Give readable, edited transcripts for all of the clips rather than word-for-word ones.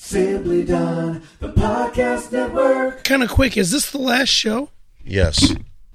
Simply Don, the podcast network. Kind of quick, is this the last show? Yes.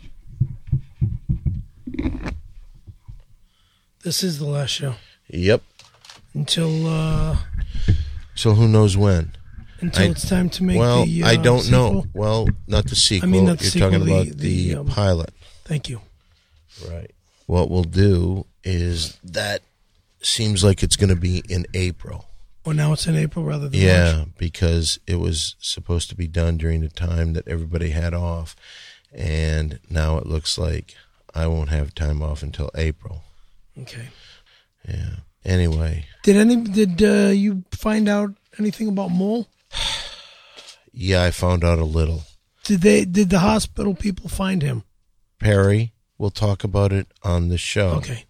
This is the last show. Yep. Until So who knows when? Until it's time to make the I don't sequel. know. Well, not the sequel. I mean, not the You're sequel, talking about the pilot. Thank you. Right. What we'll do is that seems like it's going to be in April. Well, now it's in April rather than March. Because it was supposed to be done during the time that everybody had off, and now it looks like I won't have time off until April. Okay. Yeah. Anyway. Did you find out anything about Mole? Yeah, I found out a little. Did the hospital people find him? Perry, we'll talk about it on the show. Okay.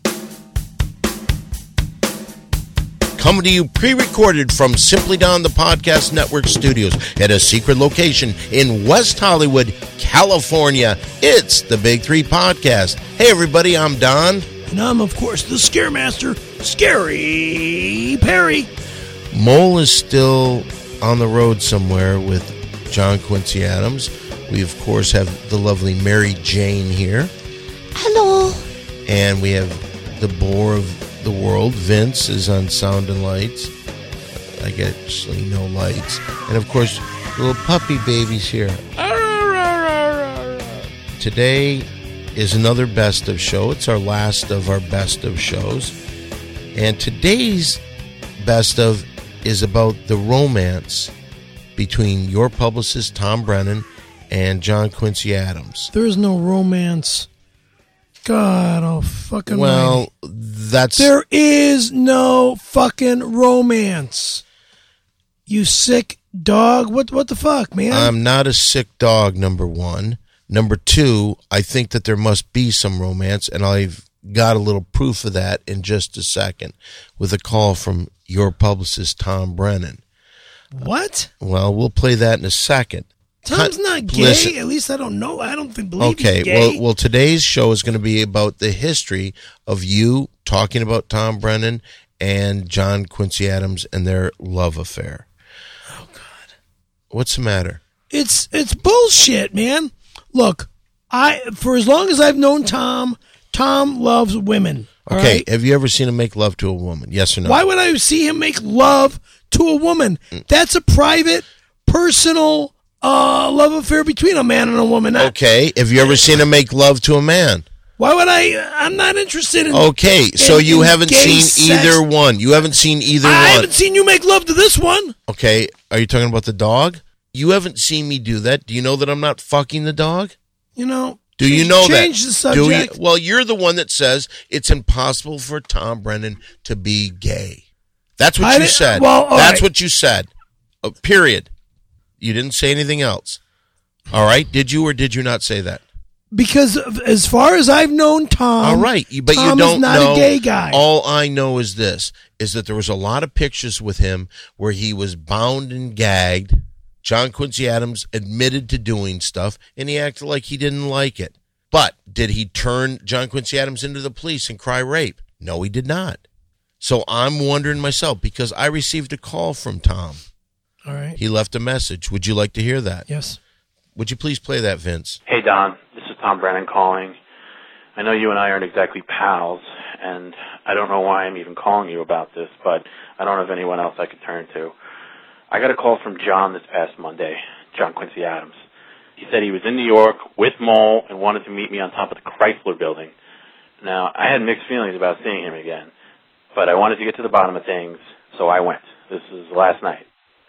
Coming to you pre-recorded from Simply Don, the Podcast Network studios at a secret location in West Hollywood, California. It's the Big Three Podcast. Hey, everybody, I'm Don. And I'm, of course, the Scaremaster, Scary Perry. Mole is still on the road somewhere with John Quincy Adams. We, of course, have the lovely Mary Jane here. Hello. And we have the bore of the world. Vince is on sound and lights. I get actually no lights. And, of course, little puppy baby's here. Today is another best of show. It's our last of our best of shows. And today's best of is about the romance between your publicist, Tom Brennan, and John Quincy Adams. There is no romance. God, oh fucking well, there is no fucking romance. You sick dog. What the fuck, man? I'm not a sick dog, number one. Number two, I think that there must be some romance, and I've got a little proof of that in just a second with a call from your publicist, Tom Brennan. What? Well, we'll play that in a second. Tom's not gay. Listen. At least I don't know. I don't believe he's gay. Okay, well, today's show is going to be about the history of you talking about Tom Brennan and John Quincy Adams and their love affair. Oh, God. What's the matter? It's bullshit, man. Look, for as long as I've known Tom loves women. Okay, right? Have you ever seen him make love to a woman? Yes or no? Why would I see him make love to a woman? That's a private, personal love affair between a man and a woman. Okay, have you ever seen him make love to a man? Why would I'm not interested in. Okay, so you haven't seen sex. either one. You haven't seen either one. I haven't seen you make love to this one. Okay, are you talking about the dog? You haven't seen me do that. Do you know that I'm not fucking the dog? You know. Do you know that? Change the subject. Well, you're the one that says it's impossible for Tom Brennan to be gay. That's what you said. Well, that's what you said. Period. You didn't say anything else. All right? Did you or did you not say that? Because as far as I've known Tom, all right, but Tom you don't is not know. A gay guy. All I know is this: is that there was a lot of pictures with him where he was bound and gagged. John Quincy Adams admitted to doing stuff, and he acted like he didn't like it. But did he turn John Quincy Adams into the police and cry rape? No, he did not. So I'm wondering myself, because I received a call from Tom. All right. He left a message. Would you like to hear that? Yes. Would you please play that, Vince? Hey, Don. This is Tom Brennan calling. I know you and I aren't exactly pals, and I don't know why I'm even calling you about this, but I don't have anyone else I could turn to. I got a call from John this past Monday, John Quincy Adams. He said he was in New York with Mole and wanted to meet me on top of the Chrysler Building. Now, I had mixed feelings about seeing him again, but I wanted to get to the bottom of things, so I went. This is last night.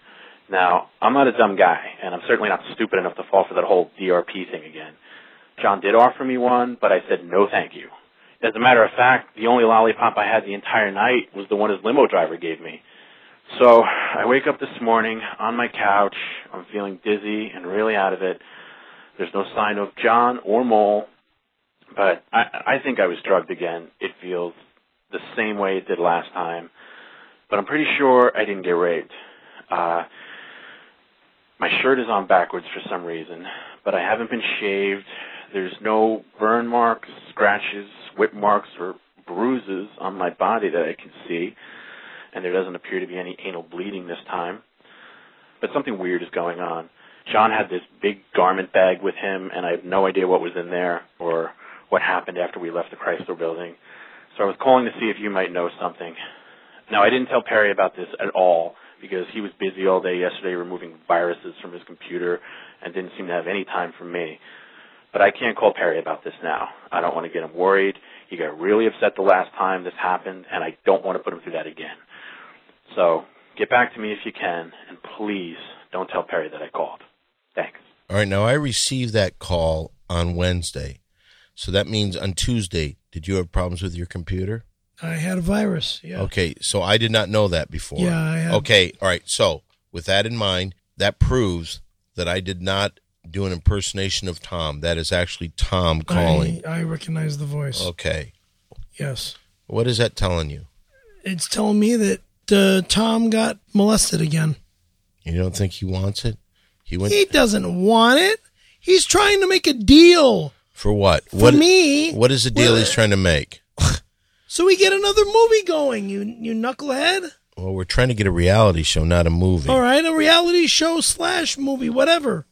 Now, I'm not a dumb guy, and I'm certainly not stupid enough to fall for that whole DRP thing again. John did offer me one, but I said no thank you. As a matter of fact, the only lollipop I had the entire night was the one his limo driver gave me. So I wake up this morning on my couch. I'm feeling dizzy and really out of it. There's no sign of John or Mole, but I think I was drugged again. It feels the same way it did last time, but I'm pretty sure I didn't get raped. My shirt is on backwards for some reason, but I haven't been shaved. There's no burn marks, scratches, whip marks, or bruises on my body that I can see, and there doesn't appear to be any anal bleeding this time. but something weird is going on. John had this big garment bag with him, and I have no idea what was in there or what happened after we left the Chrysler building. So I was calling to see if you might know something. Now, I didn't tell Perry about this at all because he was busy all day yesterday removing viruses from his computer and didn't seem to have any time for me. But I can't call Perry about this now. I don't want to get him worried. He got really upset the last time this happened, and I don't want to put him through that again. So get back to me if you can, and please don't tell Perry that I called. Thanks. All right, now I received that call on Wednesday. So that means on Tuesday, did you have problems with your computer? I had a virus, yeah. Okay, so I did not know that before. Yeah, I had. Okay, all right. So with that in mind, that proves that I did not do an impersonation of Tom. That is actually Tom calling. I recognize the voice. Okay. Yes. What is that telling you? It's telling me that Tom got molested again. You don't think he wants it? He doesn't want it. He's trying to make a deal. For what? For me. What is the deal he's trying to make? So we get another movie going, you knucklehead. Well, we're trying to get a reality show, not a movie. All right, a reality show / movie, whatever.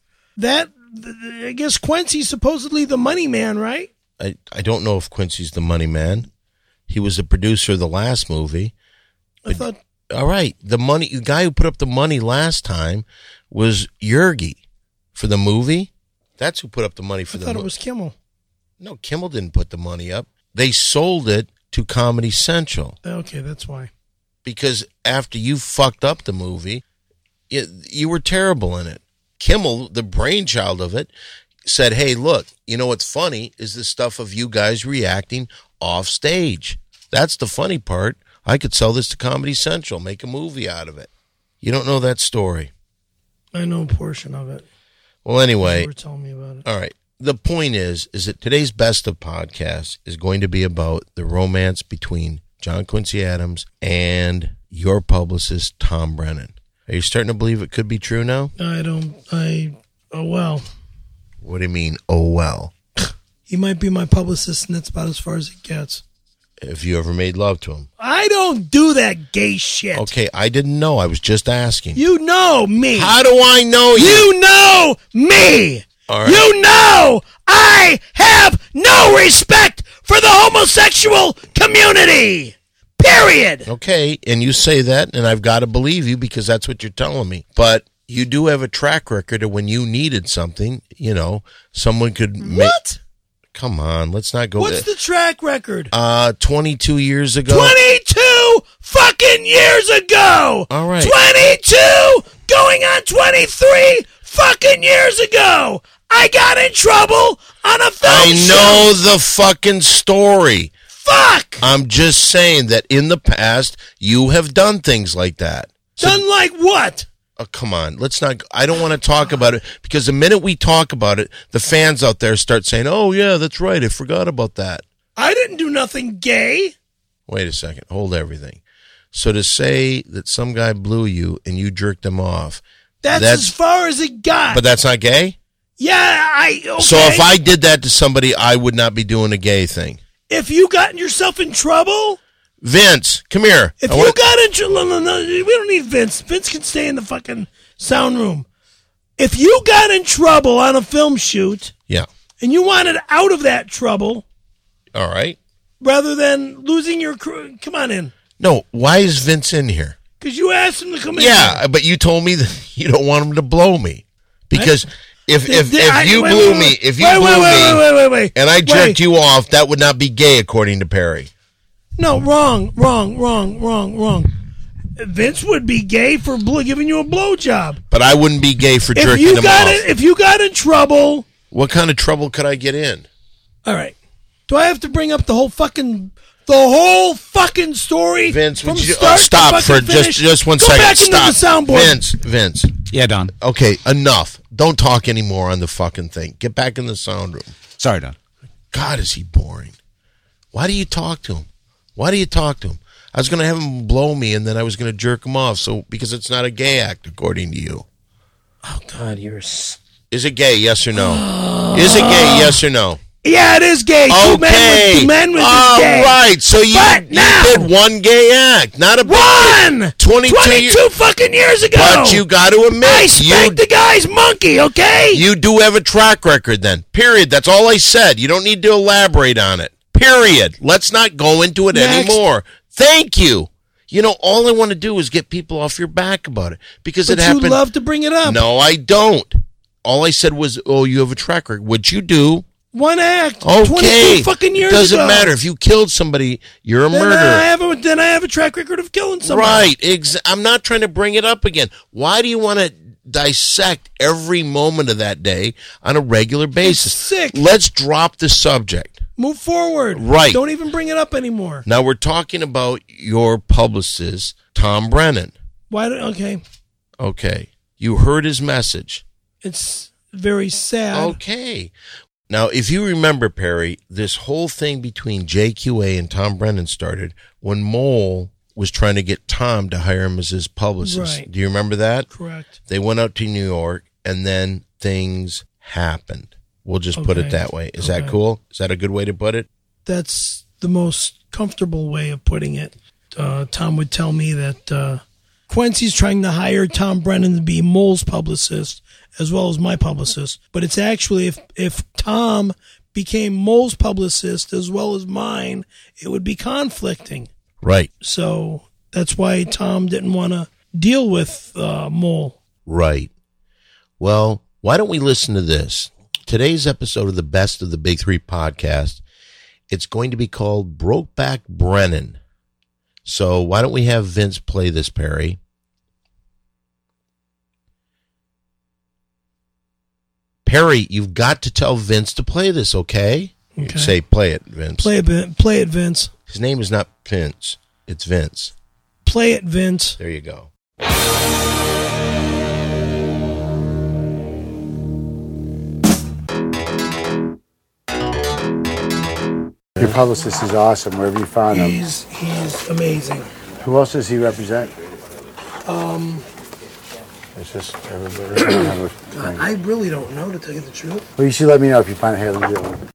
I guess Quincy's supposedly the money man, right? I don't know if Quincy's the money man. He was the producer of the last movie. I thought. All right, the guy who put up the money last time was Yergi for the movie. That's who put up the money for the movie. I thought it was Kimmel. No, Kimmel didn't put the money up. They sold it to Comedy Central. Okay, that's why. Because after you fucked up the movie, you were terrible in it. Kimmel, the brainchild of it, said, hey, look, you know what's funny is the stuff of you guys reacting off stage. That's the funny part. I could sell this to Comedy Central, make a movie out of it. You don't know that story. I know a portion of it. Well, anyway. You were telling me about it. All right. The point is that today's Best of Podcasts is going to be about the romance between John Quincy Adams and your publicist, Tom Brennan. Are you starting to believe it could be true now? Oh, well. What do you mean, oh, well? He might be my publicist, and that's about as far as it gets. Have you ever made love to him? I don't do that gay shit. Okay, I didn't know. I was just asking. You know me. How do I know you? You know me. All right. You know I have no respect for the homosexual community. Period. Okay, and you say that, and I've got to believe you because that's what you're telling me. But you do have a track record of when you needed something, someone could make... What? Come on, let's not go... What's the track record? 22 years ago. 22 fucking years ago! All right. 22 going on 23 fucking years ago! I got in trouble on a film show! I know the fucking story. Fuck! I'm just saying that in the past, you have done things like that. Done like what? Oh, come on. Let's not... I don't want to talk about it because the minute we talk about it, the fans out there start saying, oh, yeah, that's right. I forgot about that. I didn't do nothing gay. Wait a second. Hold everything. So to say that some guy blew you and you jerked him off... That's as far as it got. But that's not gay? Yeah, okay. So if I did that to somebody, I would not be doing a gay thing. If you got yourself in trouble... Vince, come here. If you got in trouble... No, we don't need Vince. Vince can stay in the fucking sound room. If you got in trouble on a film shoot... Yeah. And you wanted out of that trouble... All right. Rather than losing your crew... Come on in. No, why is Vince in here? Because you asked him to come in. Yeah, but you told me that you don't want him to blow me. Because if you blew me, and I jerked you off, that would not be gay according to Perry. No, wrong. Vince would be gay for giving you a blowjob. But I wouldn't be gay for jerking him off. If you got in trouble... What kind of trouble could I get in? All right. Do I have to bring up the whole fucking story? Vince, would you stop for just 1 second? Go back into the soundboard. Vince. Yeah, Don. Okay, enough. Don't talk anymore on the fucking thing. Get back in the sound room. Sorry, Don. God, is he boring. Why do you talk to him? I was going to have him blow me, and then I was going to jerk him off, because it's not a gay act, according to you. Oh, God, you're... Is it gay, yes or no? Is it gay, yes or no? Yeah, it is gay. Okay. Two men with All gay. right. So you did one gay act, not a one. 22 fucking years ago. But you got to admit, I spanked the guy's monkey. Okay. You do have a track record, then. Period. That's all I said. You don't need to elaborate on it. Period. Let's not go into it anymore. Thank you. You know, all I want to do is get people off your back about it because it happened. You love to bring it up. No, I don't. All I said was, "Oh, you have a track record." Which you do. One act. Okay. 22 fucking years ago. Doesn't matter if you killed somebody. You're a murderer. Then I have a track record of killing somebody. Right. I'm not trying to bring it up again. Why do you want to dissect every moment of that day on a regular basis? It's sick. Let's drop the subject. Move forward. Right. Don't even bring it up anymore. Now we're talking about your publicist, Tom Brennan. Okay. Okay. You heard his message. It's very sad. Okay. Now, if you remember, Perry, this whole thing between JQA and Tom Brennan started when Mole was trying to get Tom to hire him as his publicist. Right. Do you remember that? Correct. They went out to New York, and then things happened. We'll just put it that way. Is that cool? Is that a good way to put it? That's the most comfortable way of putting it. Tom would tell me that Quincy's trying to hire Tom Brennan to be Mole's publicist as well as my publicist. But it's actually, if Tom became Mole's publicist as well as mine, it would be conflicting. Right. So that's why Tom didn't want to deal with Mole. Right. Well, why don't we listen to this? Today's episode of the Best of the Big Three podcast, it's going to be called Brokeback Brennan. So why don't we have Vince play this, Perry? Perry, you've got to tell Vince to play this, okay? Say, play it, Vince. Play it, Vince. His name is not Vince. It's Vince. Play it, Vince. There you go. Your publicist is awesome, wherever you find him. He's amazing. Who else does he represent? It's just everybody. I really don't know, to tell you the truth. Well, you should let me know if you find Haley Dillon.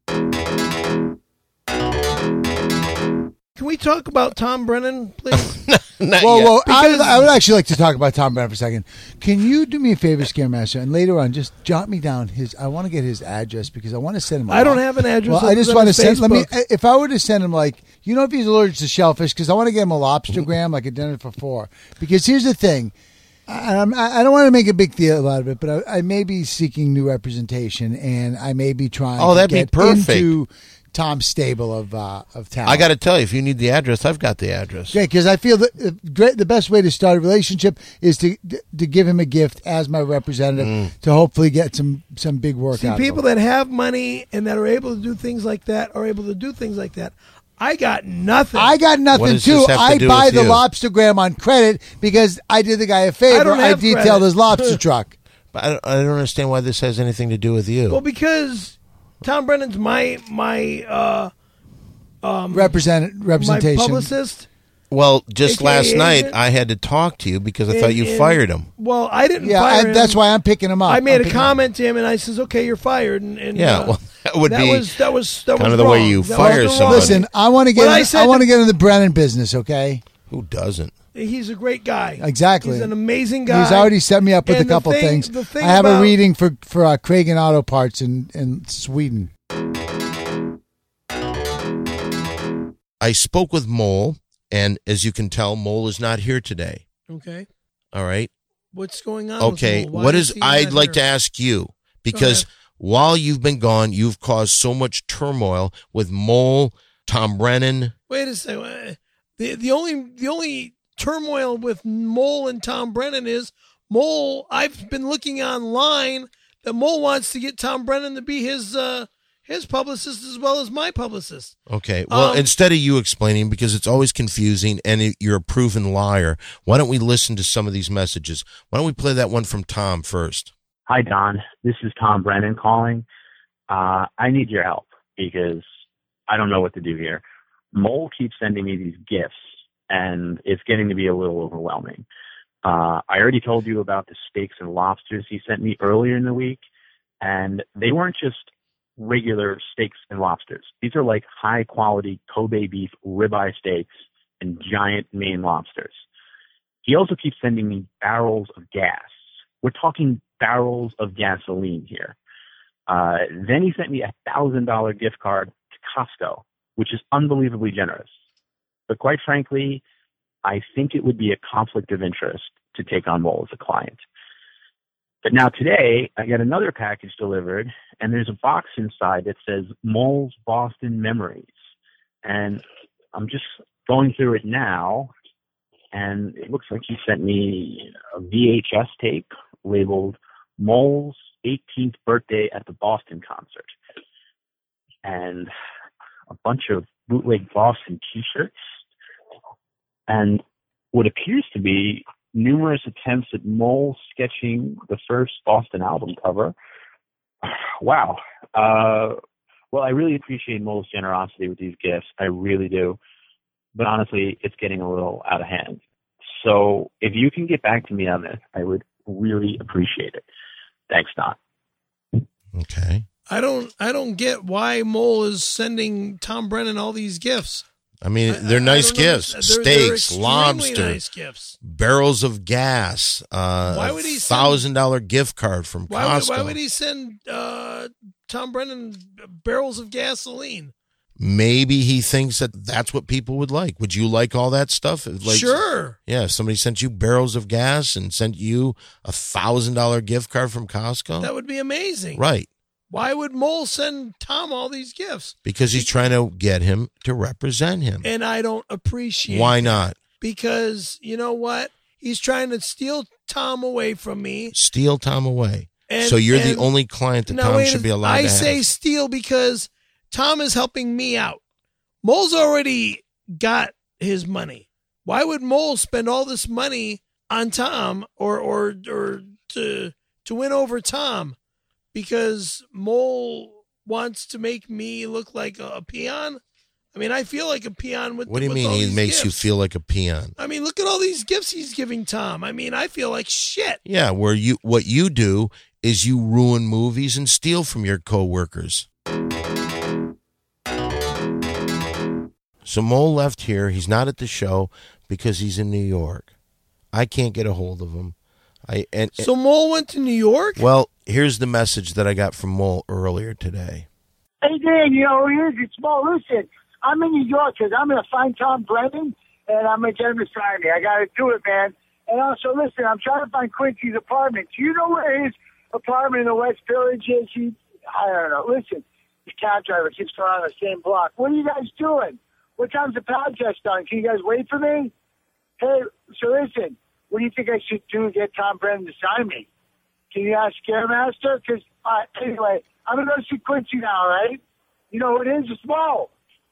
Can we talk about Tom Brennan, please? Whoa. I would actually like to talk about Tom Brennan for a second. Can you do me a favor, Scaremaster, and later on just jot me down I want to get his address because I want to send him. I don't have an address. Well, I just want to send. If I were to send him, if he's allergic to shellfish, because I want to get him a lobstergram, like a dinner for four. Because here's the thing. I don't want to make a big deal out of it, but I may be seeking new representation, and I may be trying to get into Tom's stable of talent. I got to tell you, if you need the address, I've got the address. Yeah, because I feel that the best way to start a relationship is to give him a gift as my representative to hopefully get some big work out of him. People that have money and that are able to do things like that are able to do things like that. I got nothing. I got nothing, too. I buy the lobstergram on credit because I did the guy a favor. I detailed his lobster truck. But I don't understand why this has anything to do with you. Well, because Tom Brennan's my representation. My publicist. Well, just AKA last night, agent. I had to talk to you because I thought you fired him. Well, I didn't fire him. That's why I'm picking him up. I made a comment to him, and I says, okay, you're fired. And well, that would be that was kind of the way you fire somebody. Listen, I want to get in the Brennan business, okay? Who doesn't? He's a great guy. Exactly. He's an amazing guy. He's already set me up with a couple things. I have a reading for Kragen Auto Parts in Sweden. I spoke with Mole, and as you can tell, Mole is not here today. Okay. All right. What's going on? Okay. I'd like to ask you, because while you've been gone, you've caused so much turmoil with Mole, Tom Brennan. Wait a second. The only turmoil with Mole and Tom Brennan is Mole. I've been looking online that Mole wants to get Tom Brennan to be his publicist as well as my publicist. Okay. Well, instead of you explaining, because it's always confusing and you're a proven liar, why don't we listen to some of these messages? Why don't we play that one from Tom first? Hi, Don. This is Tom Brennan calling. I need your help because I don't know what to do here. Mole keeps sending me these gifts, and it's getting to be a little overwhelming. I already told you about the steaks and lobsters he sent me earlier in the week, and they weren't just regular steaks and lobsters. These are like high quality Kobe beef ribeye steaks and giant Maine lobsters. He also keeps sending me barrels of gas. We're talking barrels of gasoline here. Then he sent me a $1,000 gift card to Costco, which is unbelievably generous. But quite frankly, I think it would be a conflict of interest to take on Mole as a client. But now today, I got another package delivered, and there's a box inside that says Mole's Boston Memories. And I'm just going through it now, and it looks like he sent me a VHS tape labeled Mole's 18th birthday at the Boston concert, and a bunch of bootleg Boston t-shirts, and what appears to be numerous attempts at Mole sketching the first Boston album cover. Wow. Well, I really appreciate Mole's generosity with these gifts. I really do. But honestly, it's getting a little out of hand. So if you can get back to me on this, I would really appreciate it. Thanks, Don. Okay. I don't get why Mole is sending Tom Brennan all these gifts. I mean, they're nice gifts. They're Steaks, lobster, nice gifts. barrels of gas, Why would he $1,000 gift card from Costco. Why would he send Tom Brennan barrels of gasoline? Maybe he thinks that that's what people would like. Would you like all that stuff? Like, Sure. Yeah, if somebody sent you barrels of gas and sent you a $1,000 gift card from Costco. That would be amazing. Right. Why would Mole send Tom all these gifts? Because he's trying to get him to represent him. And I don't appreciate Why that. not? Because, you know what? He's trying to steal Tom away from me. Steal Tom away. And, so you're the only client that Tom should be allowed to have. I say steal because Tom is helping me out. Mole's already got his money. Why would Mole spend all this money on Tom or to win over Tom? Because Mole wants to make me look like a peon? I mean, I feel like a peon with What do you with mean all he these makes you gifts. feel like a peon? I mean, look at all these gifts he's giving Tom. I mean, I feel like shit. Yeah, what you do is you ruin movies and steal from your coworkers. So Mole left here. He's not at the show because he's in New York. I can't get a hold of him. So Mole went to New York? Well, here's the message that I got from Mole earlier today. Hey, Dan, you know who it is? It's Mo. Listen, I'm in New York because I'm going to find Tom Brennan, and I'm going to get him to sign me. I got to do it, man. And also, listen, I'm trying to find Quincy's apartment. Do you know where his apartment in the West Village is? I don't know. Listen, the cab driver keeps going on the same block. What are you guys doing? What time's the podcast done? Can you guys wait for me? Hey, so listen, what do you think I should do to get Tom Brennan to sign me? Can you ask Scaremaster? Because, anyway, I'm going to go see Quincy now, right? You know what it is? It's Mo.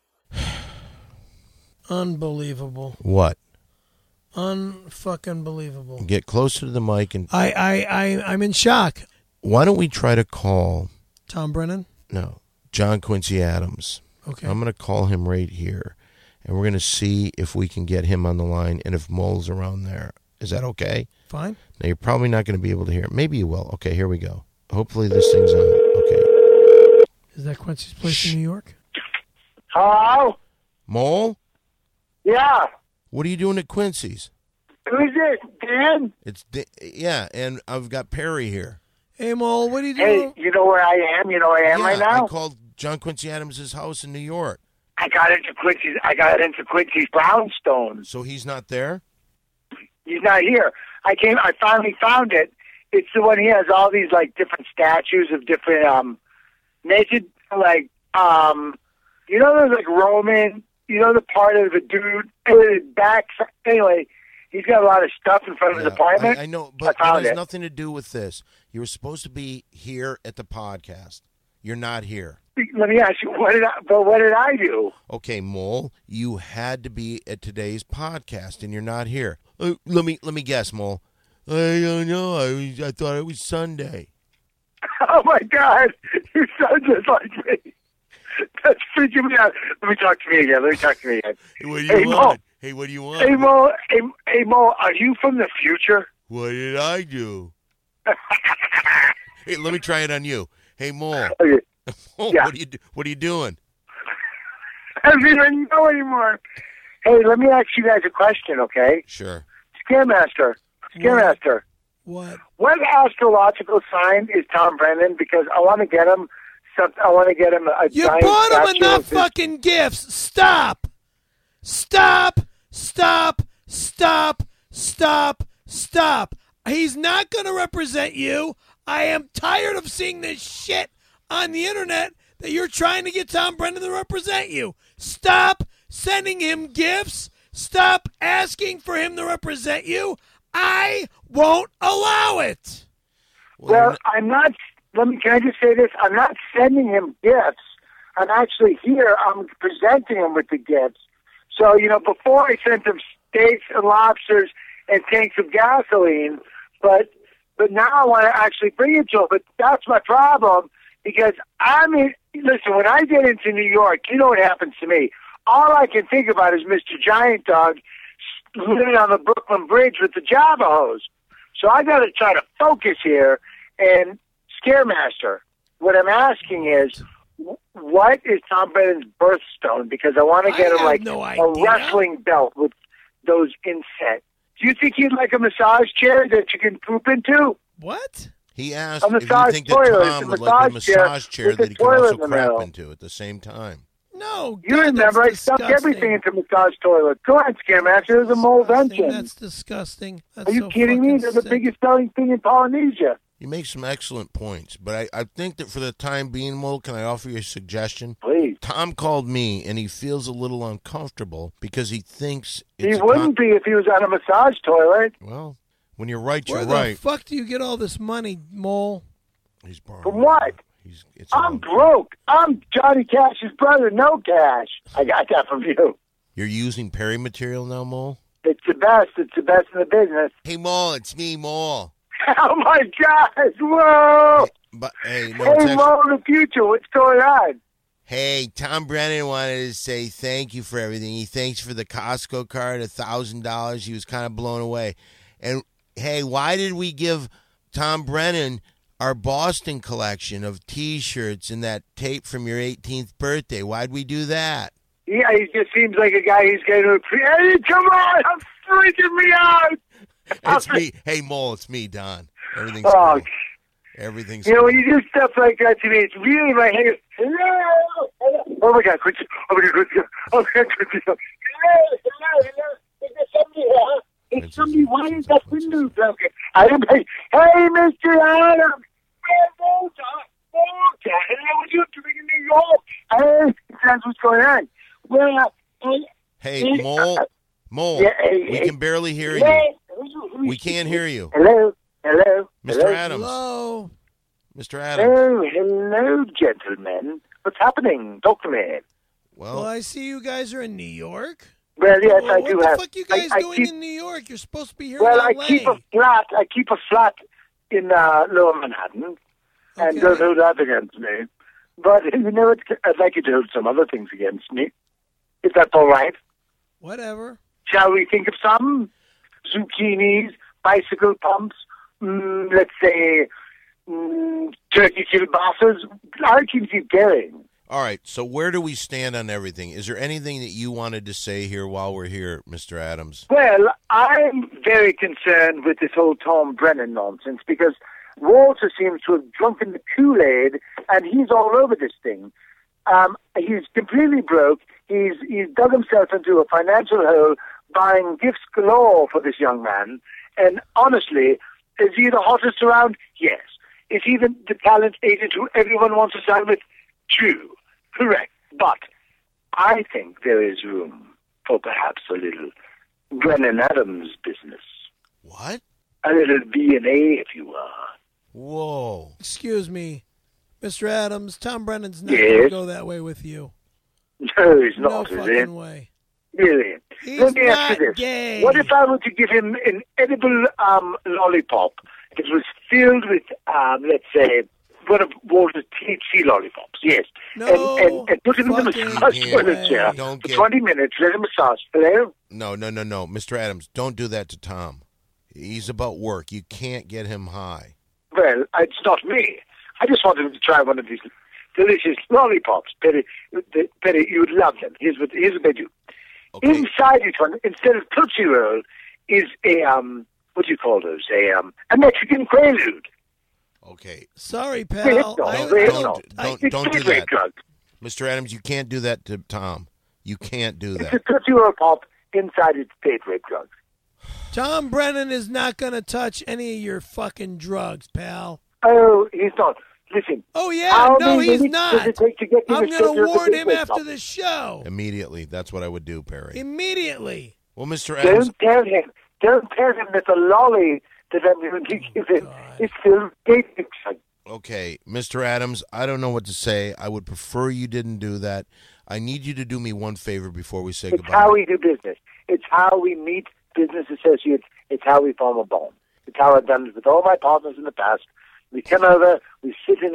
Unbelievable. What? Unfucking believable. Get closer to the mic and I'm in shock. why don't we try to call Tom Brennan? No, John Quincy Adams. Okay. I'm going to call him right here, and we're going to see if we can get him on the line and if Mole's around there. Is that okay? Fine. Now, you're probably not going to be able to hear it. Maybe you will. Okay, here we go. Hopefully this thing's on. Okay. Is that Quincy's place in New York? Hello? Mole? Yeah. What are you doing at Quincy's? Who's it, Dan? Yeah, and I've got Perry here. Hey, Mole, what are you doing? Hey, you know where I am? You know where I am right now? I called John Quincy Adams' house in New York. I got into Quincy's brownstone. So he's not there? He's not here. I finally found it. It's the one he has all these like different statues of different naked you know those like Roman, you know, the part of the dude back. Anyway, he's got a lot of stuff in front of his apartment. I know, but it has nothing to do with this. You were supposed to be here at the podcast. You're not here. Let me ask you, what did I do? Okay, Mole, you had to be at today's podcast, and you're not here. Let me guess, Mole. I don't know. I thought it was Sunday. Oh my God, you sound just like me. That's freaking me out. Let me talk to me again. Hey, what do you want? Hey, what do you want? Hey, Mo. Hey, Mo. Are you from the future? What did I do? Hey, let me try it on you. Hey, Mole. Okay. Oh, Yeah. What are you doing? I don't even know anymore. Hey, let me ask you guys a question, okay? Sure. Scaremaster. What? What astrological sign is Tom Brennan? Because I want to get him a You giant bought him statue enough of his- fucking gifts. Stop. Stop. Stop. Stop. Stop. Stop. He's not going to represent you. I am tired of seeing this shit on the internet that you're trying to get Tom Brennan to represent you. Stop sending him gifts. Stop asking for him to represent you. I won't allow it. Well, I'm not. Can I just say this? I'm not sending him gifts. I'm actually here. I'm presenting him with the gifts. So, before I sent him steaks and lobsters and tanks of gasoline, but now I want to actually bring it to him. But that's my problem because listen, when I get into New York, you know what happens to me. All I can think about is Mr. Giant Dog living on the Brooklyn Bridge with the Java hose. So I got to try to focus here. And Scaremaster, what I'm asking is, what is Tom Brennan's birthstone? Because I want to get him a wrestling belt with those insets. Do you think he'd like a massage chair that you can poop into? What? He asked A if you massage think that toilet. Tom It's a would like a massage chair massage chair with that a he can also toilet in the crap middle. into at the same time. No. You God, remember, that's I stuffed disgusting. everything into massage toilet. Go ahead, Scaremaster. There's a mole vention. That's disgusting. That's Are you so kidding me? fucking They're the sick. biggest selling thing in Polynesia. You make some excellent points, but I think that for the time being, Mo, can I offer you a suggestion? Please. Tom called me, and he feels a little uncomfortable because he thinks He it's wouldn't be if he was on a massage toilet. Well, when you're right, Where you're the right. fuck do you get all this money, Mole? He's borrowing. From what? It's I'm broke. I'm Johnny Cash's brother, no cash. I got that from you. You're using Perry material now, Mo? It's the best. It's the best in the business. Hey, Mo, it's me, Mo. Oh, my gosh. Whoa. Hey, no, Hey, it's actually- Mo, the future. What's going on? Hey, Tom Brennan wanted to say thank you for everything. He thanks for the Costco card, $1,000. He was kind of blown away. And, hey, why did we give Tom Brennan our Boston collection of T-shirts and that tape from your 18th birthday? Why'd we do that? Yeah, he just seems like a guy who's going to Hey, come on. I'm freaking me out. It's me. Hey, Mole, it's me, Don. Everything's Oh, cool. Everything's You know, cool. when you do stuff like that to me, it's really my head. Hello. Oh, my God. Quincy. Oh, my God. Quincy. Oh, my God. Quincy. Hello. Is there somebody here? It's somebody. Why is that window broken? I didn't pay. Hey, Mr. Adams. Walter. Hello, what are you doing in New York? Hey, that's what's going on. Well, Hey, Mole, Yeah, we can barely hear you. We can't hear you. Hello. Mr. Adams. Hello. Mr. Adams. Oh, hello, gentlemen. What's happening? Talk to me. Well, I see you guys are in New York. Well, yes, Well, I what do the have. fuck you guys I doing keep, in New York? You're supposed to be here well, in I LA. keep a flat in Lower Manhattan, and don't hold that against me. But you know what? I'd like you to hold some other things against me. If that's all right. Whatever. Shall we think of some? Zucchinis, bicycle pumps, let's say turkey kielbasa's. I can keep going. All right, so where do we stand on everything? Is there anything that you wanted to say here while we're here, Mr. Adams? Well, I'm very concerned with this whole Tom Brennan nonsense because Walter seems to have drunken the Kool-Aid and he's all over this thing. He's completely broke. He's dug himself into a financial hole buying gifts galore for this young man. And honestly, is he the hottest around? Yes. Is he the talent agent who everyone wants to sign with? True. Correct. But I think there is room for perhaps a little Brennan Adams business. What? A little B&A, if you will. Whoa. Excuse me, Mr. Adams. Tom Brennan's not Yes? going to go that way with you. No, he's No not, is fucking it? way. Really? He's Let me ask not you this. gay. What if I were to give him an edible lollipop that was filled with, let's say, one of Walter's THC lollipops? Yes. No and put him in the fucking massage toilet way. chair Don't for get- 20 minutes, let him massage. Hello? No. Mr. Adams, don't do that to Tom. He's about work. You can't get him high. Well, it's not me. I just wanted him to try one of these delicious lollipops. Perry, you'd love them. Here's what they do. Okay. Inside each one, instead of Tootsie Roll, is a what do you call those? A Mexican Quaalude. Okay. Sorry, pal. Don't do that. Drug. Mr. Adams, you can't do that to Tom. You can't do It's that. a Tootsie Roll Pop inside its date rape drugs. Tom Brennan is not going to touch any of your fucking drugs, pal. Oh, he's not. Listen. Oh, yeah. How No, many he's minutes does not. it take to get to I'm the going center to of the warn date him rape after pop? the show. Immediately. That's what I would do, Perry. Immediately. Well, Mr. Adams, Don't tell him. Don't tell him that the lolly that I'm going to give him is still date rape drug. okay, Mr. Adams, I don't know what to say. I would prefer you didn't do that. I need you to do me one favor before we say It's goodbye. how we do business. It's how we meet business associates. It's how we form a bond. It's how I've done it with all my partners in the past. We come over, we sit in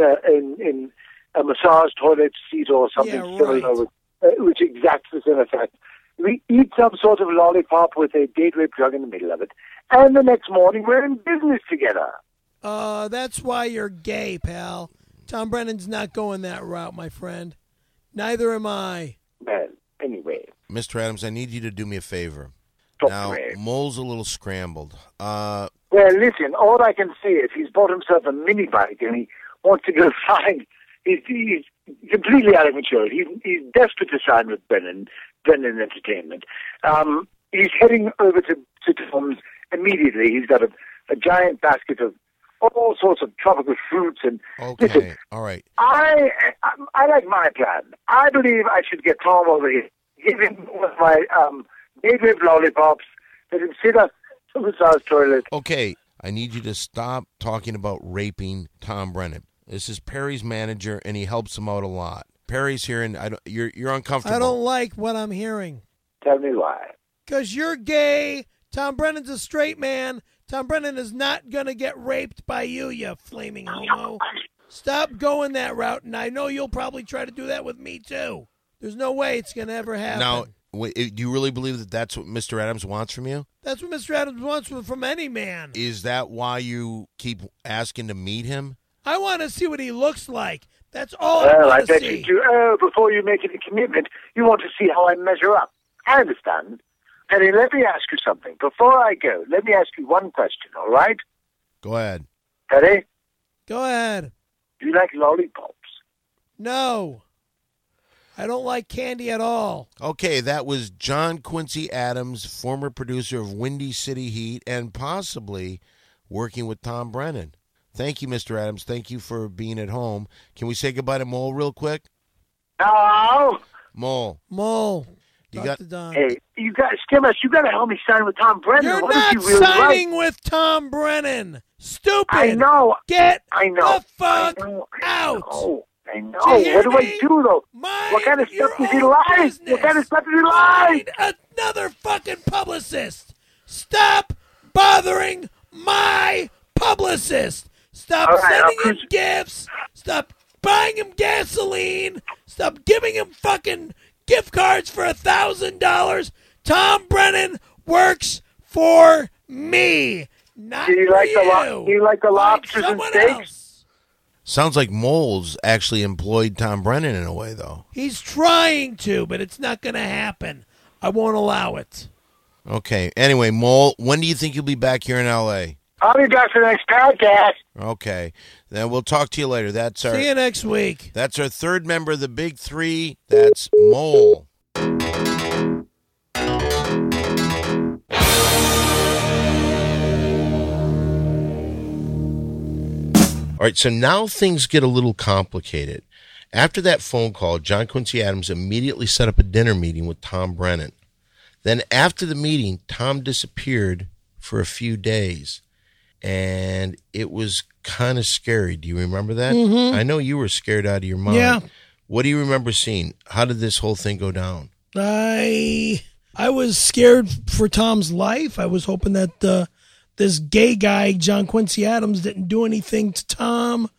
a massage toilet seat or something Yeah, similar, right. which exacts the same effect. We eat some sort of lollipop with a date rape drug in the middle of it, and the next morning we're in business together. That's why you're gay, pal. Tom Brennan's not going that route, my friend. Neither am I. Well, anyway, Mr. Adams, I need you to do me a favor. talk Now, to me. Mole's a little scrambled. Well, listen, all I can say is he's bought himself a mini bike and he wants to go find. He's completely out of maturity. He's desperate to sign with Brennan Entertainment. He's heading over to Tom's immediately. He's got a giant basket of all sorts of tropical fruits and. Okay, Listen, all right. I like my plan. I believe I should get Tom over here, give him one of my native lollipops, let him sit up in the massage toilet. Okay, I need you to stop talking about raping Tom Brennan. This is Perry's manager, and he helps him out a lot. Perry's here, and you're uncomfortable. I don't like what I'm hearing. Tell me why. Because you're gay. Tom Brennan's a straight man. Tom Brennan is not going to get raped by you, you flaming homo. Stop going that route, and I know you'll probably try to do that with me, too. There's no way it's going to ever happen. Now, do you really believe that that's what Mr. Adams wants from you? That's what Mr. Adams wants from any man. Is that why you keep asking to meet him? I want to see what he looks like. That's all I Well, I want to bet see. you do. Before you make any commitment, you want to see how I measure up. I understand. Penny, let me ask you something. Before I go, let me ask you one question, all right? Go ahead. Penny, Go ahead. do you like lollipops? No. I don't like candy at all. Okay, that was John Quincy Adams, former producer of Windy City Heat, and possibly working with Tom Brennan. Thank you, Mr. Adams. Thank you for being at home. Can we say goodbye to Mole real quick? No. Mole. Mole. You Talk got- to Don. Hey, you got Stimmus, you got to help me sign with Tom Brennan. You're What not is he really signing like? with Tom Brennan. Stupid. I know. Get I know. the fuck I know. out. I know. Do you hear What do me? I do, though? Mind What kind of your stuff does he own like? business. What kind of stuff does he like? Find another fucking publicist. Stop bothering my publicist. Stop All right, sending I'll him gifts. Stop buying him gasoline. Stop giving him fucking gift cards for $1,000. Tom Brennan works for me, not Do you for like the you. do you like the Find lobsters and someone steaks? else. Sounds like Mole's actually employed Tom Brennan in a way, though. He's trying to, but it's not going to happen. I won't allow it. Okay. Anyway, Mole, when do you think you'll be back here in L.A.? I'll be back for the next podcast. Okay. Then we'll talk to you later. That's our See you next week. That's our third member of the Big Three. That's Mole. All right, so now things get a little complicated. After that phone call, John Quincy Adams immediately set up a dinner meeting with Tom Brennan. Then after the meeting, Tom disappeared for a few days. And it was kind of scary. Do you remember that? I know you were scared out of your mind. Yeah. What do you remember seeing? How did this whole thing go down? I was scared for Tom's life. I was hoping that this gay guy, John Quincy Adams, didn't do anything to Tom.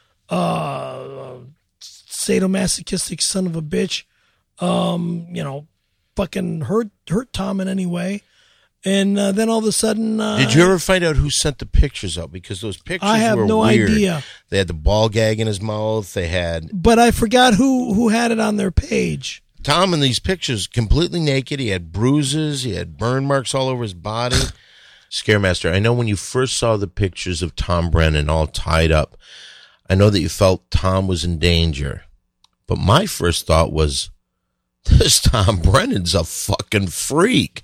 Sadomasochistic son of a bitch. Fucking hurt Tom in any way. And then all of a sudden... Did you ever find out who sent the pictures out? Because those pictures I have were no weird. idea. They had the ball gag in his mouth. They had... But I forgot who had it on their page. Tom in these pictures, completely naked. He had bruises. He had burn marks all over his body. Scaremaster, I know when you first saw the pictures of Tom Brennan all tied up, I know that you felt Tom was in danger. But my first thought was, this Tom Brennan's a fucking freak.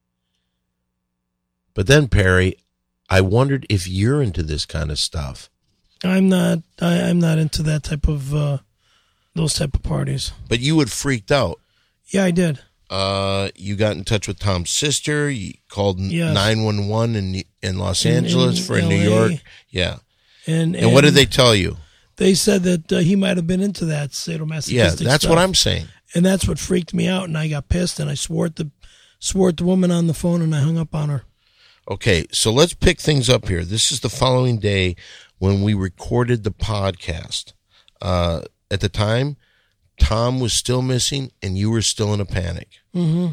But then, Perry, I wondered if you're into this kind of stuff. I'm not. I'm not into that type of those type of parties. But you had freaked out. Yeah, I did. You got in touch with Tom's sister. You called Yes. 911 in Los Angeles in New LA. York. Yeah. And what did they tell you? They said that he might have been into that sadomasochistic Yeah, that's stuff. what I'm saying. And that's what freaked me out. And I got pissed. And I swore at the woman on the phone. And I hung up on her. Okay, so let's pick things up here. This is the following day when we recorded the podcast. At the time, Tom was still missing, and you were still in a panic. Mm-hmm.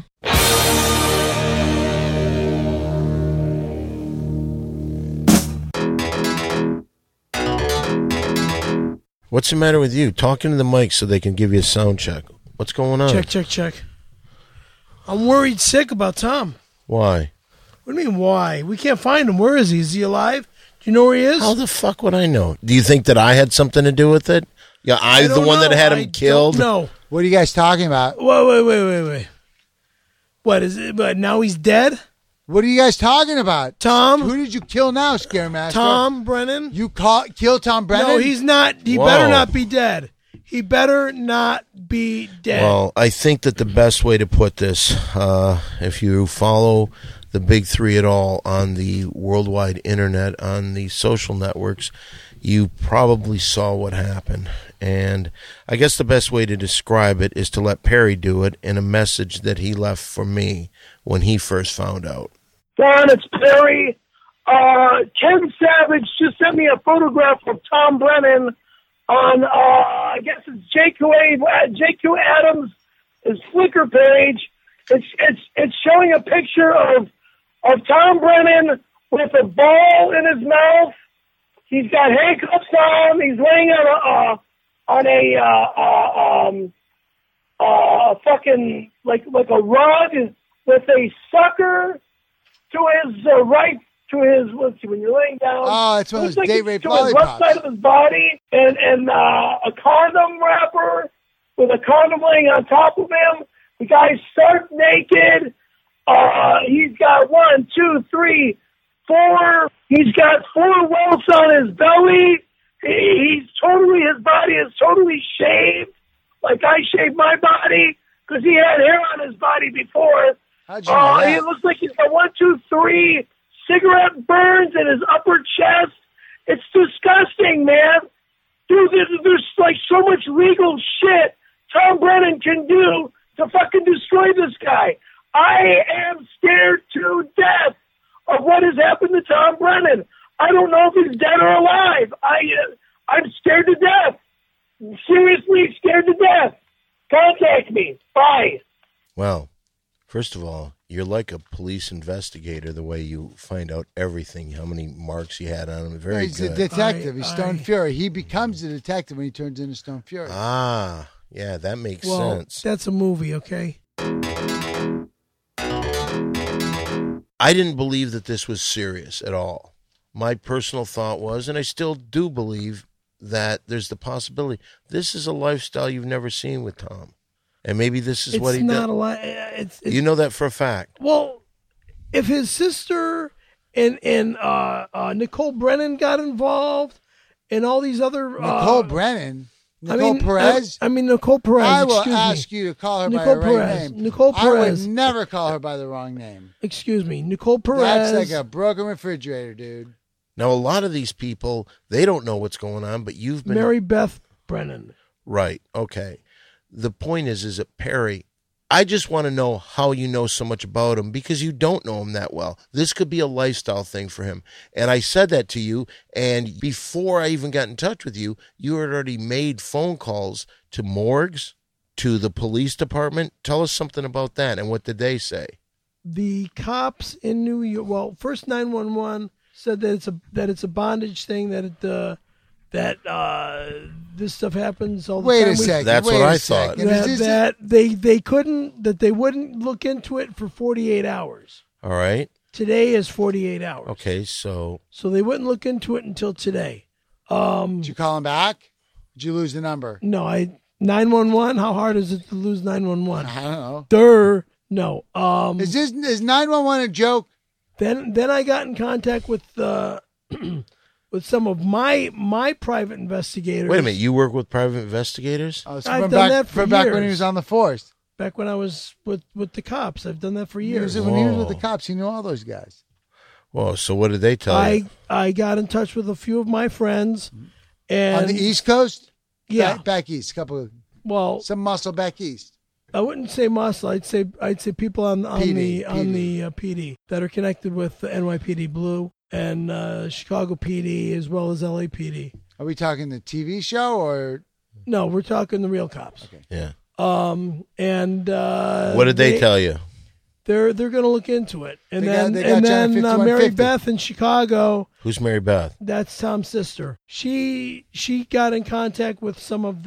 What's the matter with you? Talking to the mic so they can give you a sound check. What's going on? Check. I'm worried sick about Tom. Why? What do you mean, why? We can't find him. Where is he? Is he alive? Do you know where he is? How the fuck would I know? Do you think that I had something to do with it? Yeah, I'm the one that had him killed? No. What are you guys talking about? Wait. What is it? But now he's dead? What are you guys talking about? Tom? Who did you kill now, Scaremaster? Tom Brennan? You kill Tom Brennan? No, he's not. He Whoa. better not be dead. He better not be dead. Well, I think that the best way to put this, if you follow the big three at all on the worldwide internet, on the social networks, you probably saw what happened. And I guess the best way to describe it is to let Perry do it in a message that he left for me when he first found out. Don, it's Perry. Ken Savage just sent me a photograph of Tom Brennan on, I guess it's JQ Adams' his Flickr page. It's showing a picture of Tom Brennan with a ball in his mouth. He's got handcuffs on. He's laying on a fucking like a rug with a sucker to his right. To his, let's see, when you're laying down. Oh, it's one of those date rape to his left lollipops. side of his body, and a condom wrapper with a condom laying on top of him. The guy's stark naked. He's got 1, 2, 3, 4. He's got 4 welts on his belly. His body is totally shaved, like I shaved my body, because he had hair on his body before. How'd you know that? It looks like he's got 1, 2, 3 cigarette burns in his upper chest. It's disgusting, man. Dude, there's like so much legal shit Tom Brennan can do to fucking destroy this guy. I am scared to death of what has happened to Tom Brennan. I don't know if he's dead or alive. I'm scared to death. Seriously scared to death. Contact me. Bye. Well, first of all, you're like a police investigator the way you find out everything, how many marks he had on him. Very He's good. a detective. He's Stone Fury. He becomes a detective when he turns into Stone Fury. Ah, yeah, that makes well, sense. that's a movie, okay? I didn't believe that this was serious at all. My personal thought was, and I still do believe, that there's the possibility this is a lifestyle you've never seen with Tom. And maybe this is what he did. You know that for a fact. Well, if his sister and Nicole Brennan got involved and all these other... Nicole Brennan? Nicole Perez? Nicole Perez, I will excuse ask me. you to call her Nicole by her right Perez. name. Nicole Perez. I would never call her by the wrong name. Excuse me. Nicole Perez. That's like a broken refrigerator, dude. Now, a lot of these people, they don't know what's going on, but you've been... Mary Beth Brennan. Right, okay. The point is that Perry, I just want to know how you know so much about him, because you don't know him that well. This could be a lifestyle thing for him. And I said that to you, and before I even got in touch with you, you had already made phone calls to morgues, to the police department. Tell us something about that, and what did they say? the cops in New York. Well, first 911 said that it's a bondage thing. That this stuff happens all the Wait time. a second. That's wait what a I thought. second. Is this That they wouldn't look into it for 48 hours. All right. Today is 48 hours. Okay, so So they wouldn't look into it until today. Did you call him back? Did you lose the number? No, 911. How hard is it to lose 911? I don't know. No. Is 911 a joke? Then I got in contact with with some of my private investigators. wait a minute. You work with private investigators? Oh, so I've from done back, that for from back when he years. was on the force. Back when I was with the cops. I've done that for When years. he was with the cops, he knew all those guys. Well, so what did they tell you? I got in touch with a few of my friends, and On the East Coast? Yeah. Back east. Well, Some muscle back east. I wouldn't say muscle. I'd say people on PD. the PD that are connected with the NYPD Blue and Chicago PD as well as LAPD. Are we talking the TV show or? No, we're talking the real cops. Okay. Yeah. And What did they tell you? They're going to look into it, and They got then John Mary 5150. Beth in Chicago. Who's Mary Beth? That's Tom's sister. She got in contact with some of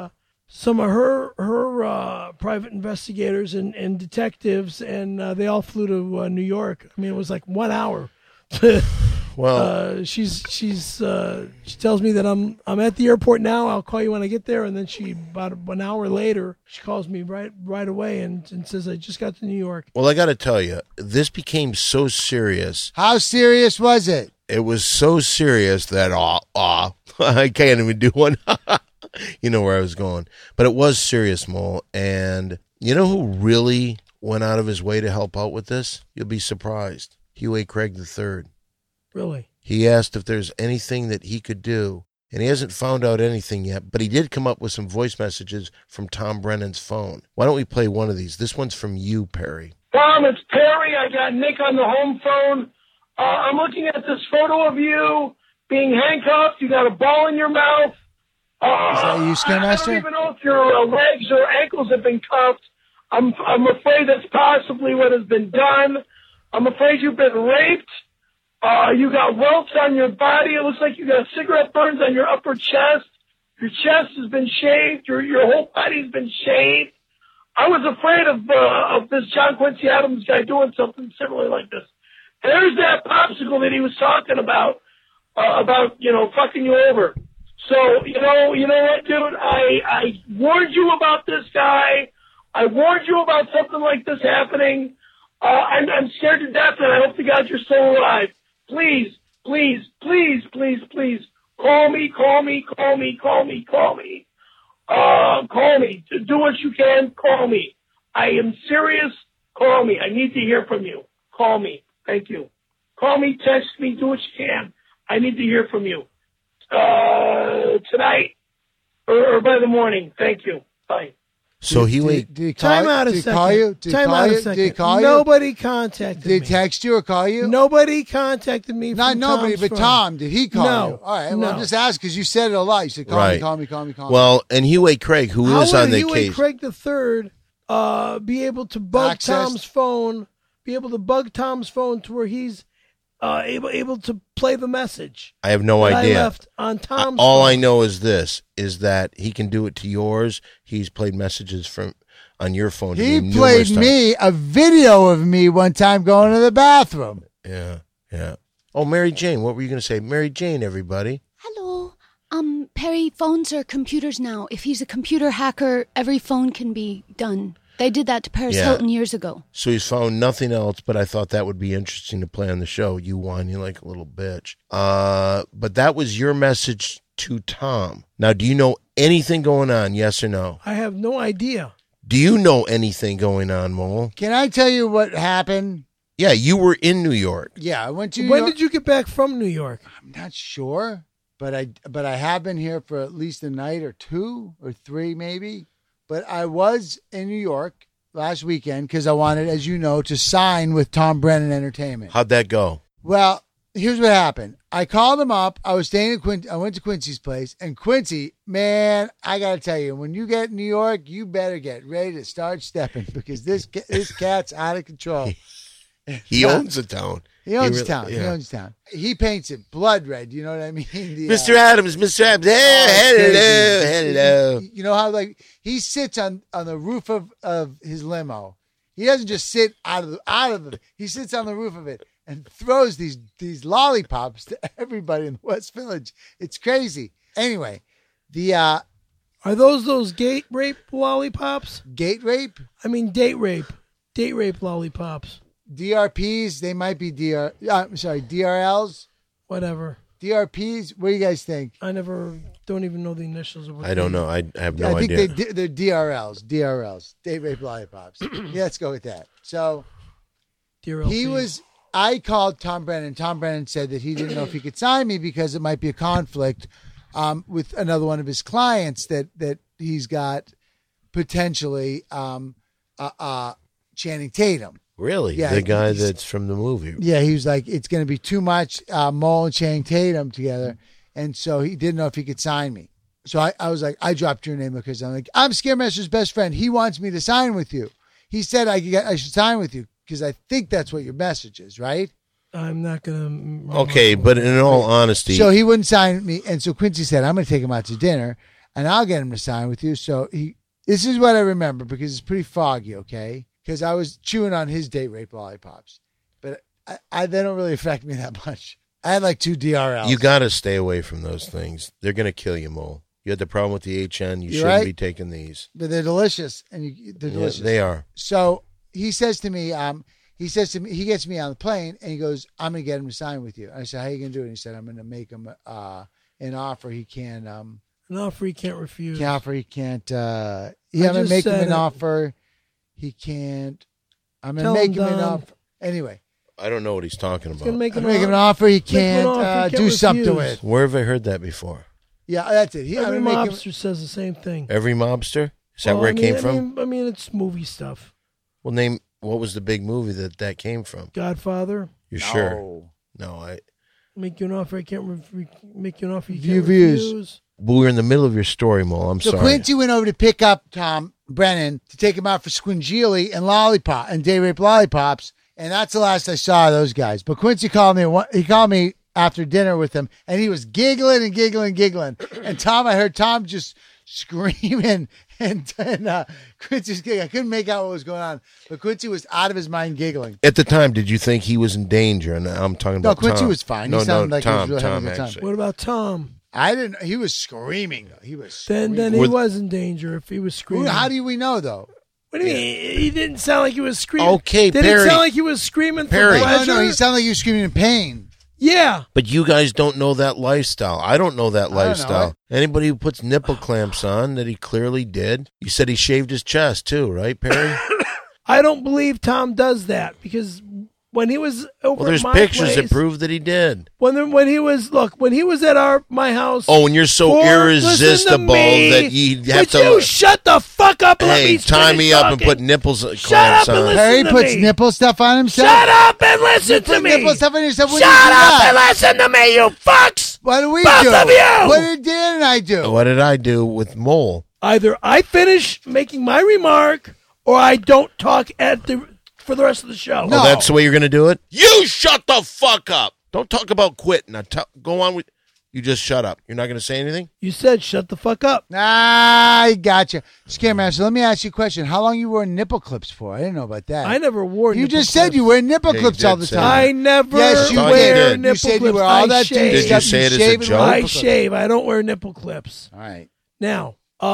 her private investigators and detectives, and they all flew to New York. I mean, it was like 1 hour. Well, She tells me that I'm at the airport now. I'll call you when I get there, and then about 1 hour later she calls me right away and says I just got to New York. I got to tell you, this became so serious. How serious was it? It was so serious that I can't even do one. You know where I was going, but it was serious, Mole. And you know who really went out of his way to help out with this? You'll be surprised. Hugh A. Craig III. Really? He asked if there's anything that he could do, and he hasn't found out anything yet, but he did come up with some voice messages from Tom Brennan's phone. Why don't we play one of these? This one's from you, Perry. Tom, it's Perry. I got Nick on the home phone. I'm looking at this photo of you being handcuffed. You got a ball in your mouth. Is that you, I Skinmaster? don't even know if your legs or ankles have been cuffed. I'm afraid that's possibly what has been done. I'm afraid you've been raped. You got welts on your body. It looks like you got cigarette burns on your upper chest. Your chest has been shaved. Your whole body's been shaved. I was afraid of this John Quincy Adams guy doing something similar like this. There's that popsicle that he was talking about fucking you over. So, you know what, dude? I warned you about this guy. I warned you about something like this happening. I'm scared to death, and I hope to God you're still alive. Please, please, please, please, please, call me. Call me. Do what you can. Call me. I am serious. Call me. I need to hear from you. Call me. Thank you. Call me, text me, do what you can. I need to hear from you. Tonight or by the morning. Thank you. Bye. So he wait. Did he call Time out a Did he second. call you? Did he Time call out you? a second. Did he call you? Nobody contacted Did he me. text you or call you? Nobody contacted me. Not from nobody, Tom's but phone. Tom. Did he call No. you? All right. Well, No. I'm just asking because you said it a lot. You said, call Right. me. Well, and Hugh A. Craig, who How is on would the Hugh A. case. Craig III be able to bug Access? Tom's phone? Be able to bug Tom's phone to where he's able to play the message I have no that idea. I left on Tom's All phone. I know is this: is that he can do it to yours. He's played messages from on your phone. To He me played numerous times. me a video of me one time going to the bathroom. Yeah. Oh, Mary Jane, what were you going to say? Mary Jane, everybody. Hello. Perry, phones are computers now. If he's a computer hacker, every phone can be done. They did that to Paris Yeah. Hilton years ago. So he's found nothing else, but I thought that would be interesting to play on the show. You whining like a little bitch. But that was your message to Tom. Now, do you know anything going on? Yes or no? I have no idea. Do you know anything going on, Mole? Can I tell you what happened? Yeah, you were in New York. Yeah, I went to When York. did you get back from New York? I'm not sure, but I have been here for at least a night or two or three maybe. But I was in New York last weekend because I wanted, as you know, to sign with Tom Brennan Entertainment. How'd that go? Well, here's what happened. I called him up. I was staying at I went to Quincy's place, and Quincy, man, I gotta tell you, when you get in New York, you better get ready to start stepping because this cat's out of control. He owns the town. He owns town. Yeah. He owns town. He paints it blood red. You know what I mean? Mr. Adams. Hello. You know how he sits on the roof of his limo. He doesn't just sit out of it. He sits on the roof of it and throws these lollipops to everybody in the West Village. It's crazy. Anyway, are those gate rape lollipops? Gate rape? I mean date rape. Date rape lollipops. DRPs, they might be DRLs. Whatever. DRPs, what do you guys think? I don't even know the initials of what I don't know. I have no idea. I think they're DRLs. Date rape lollipops. Yeah, let's go with that. So DRLP. I called Tom Brennan. Tom Brennan said that he didn't know if he could sign me because it might be a conflict with another one of his clients that he's got potentially Channing Tatum. Really? Yeah, the guy that's from the movie. Yeah, he was like, it's going to be too much Mole and Channing Tatum together. And so he didn't know if he could sign me. So I was like, I dropped your name because I'm like, I'm Scaremaster's best friend. He wants me to sign with you. He said I should sign with you because I think that's what your message is, right? I'm not going to. Okay, but in all honesty. So he wouldn't sign with me. And so Quincy said, I'm going to take him out to dinner and I'll get him to sign with you. So this is what I remember because it's pretty foggy, okay? Because I was chewing on his date rape lollipops. But they don't really affect me that much. I had like 2 DRLs. You got to stay away from those things. They're going to kill you, Mole. You had the problem with the HN. You shouldn't be taking these. But they're delicious. And they're delicious. They are. So he says to me, he gets me on the plane and he goes, I'm going to get him to sign with you. I said, how are you going to do it? And he said, I'm going to make him an offer he can. An offer he can't refuse. An offer he can't. I'm going to make him an offer. He can't. I'm going to make him an offer. Anyway. I don't know what he's talking about. Make him an offer he can't do something with. Where have I heard that before? Yeah, that's it. Every mobster says the same thing. Every mobster? Is that where it came from? I mean, it's movie stuff. Well, what was the big movie that came from? Godfather. You're sure? No, make you an offer I can't make you an offer you can't refuse. We were in the middle of your story, Mo. I'm sorry. So Quincy went over to pick up Tom Brennan to take him out for squingili and day rape lollipops, and that's the last I saw of those guys. But Quincy called me. He called me after dinner with him, and he was giggling and giggling and giggling. And I heard Tom just screaming, and Quincy's giggling. I couldn't make out what was going on, but Quincy was out of his mind giggling. At the time, did you think he was in danger? And I'm talking about Quincy Tom. was fine. He sounded like Tom, he was really having a good actually. What about Tom? I didn't. He was screaming. He was screaming. Then he was in danger if he was screaming. How do we know though? What do you mean? He didn't sound like he was screaming. Okay, Did Perry. it sound like he was screaming for Perry. pleasure? No, he sounded like he was screaming in pain. Yeah. But you guys don't know that lifestyle. I don't know that lifestyle. know Anybody who puts nipple clamps on that he clearly did. You said he shaved his chest too, right, Perry? I don't believe Tom does that because when he was over there's at my pictures place, that prove that he did. When he was at my house. Oh, and you're so irresistible that you have to. You shut the fuck up and let me tie me up and put nipples clamps on. Perry puts nipple stuff on himself. Shut up and listen to me. Nipple stuff on yourself. Shut up and listen to me, you fucks. What do we Both do? of you. What did Dan and I do? What did I do with Mole? Either I finish making my remark or I don't talk for the rest of the show. No. Oh, that's the way you're going to do it? You shut the fuck up. Don't talk about quitting. Now go on with. You just shut up. You're not going to say anything? You said shut the fuck up. I gotcha. Scaremaster, let me ask you a question. How long you wore nipple clips for? I didn't know about that. I never wore You nipple just clips. said you wear nipple clips all the time. I never yes, you wear did. nipple You said clips. you wear all that shave. Did you say it as a joke? I shave. I don't wear nipple clips. All right. Now,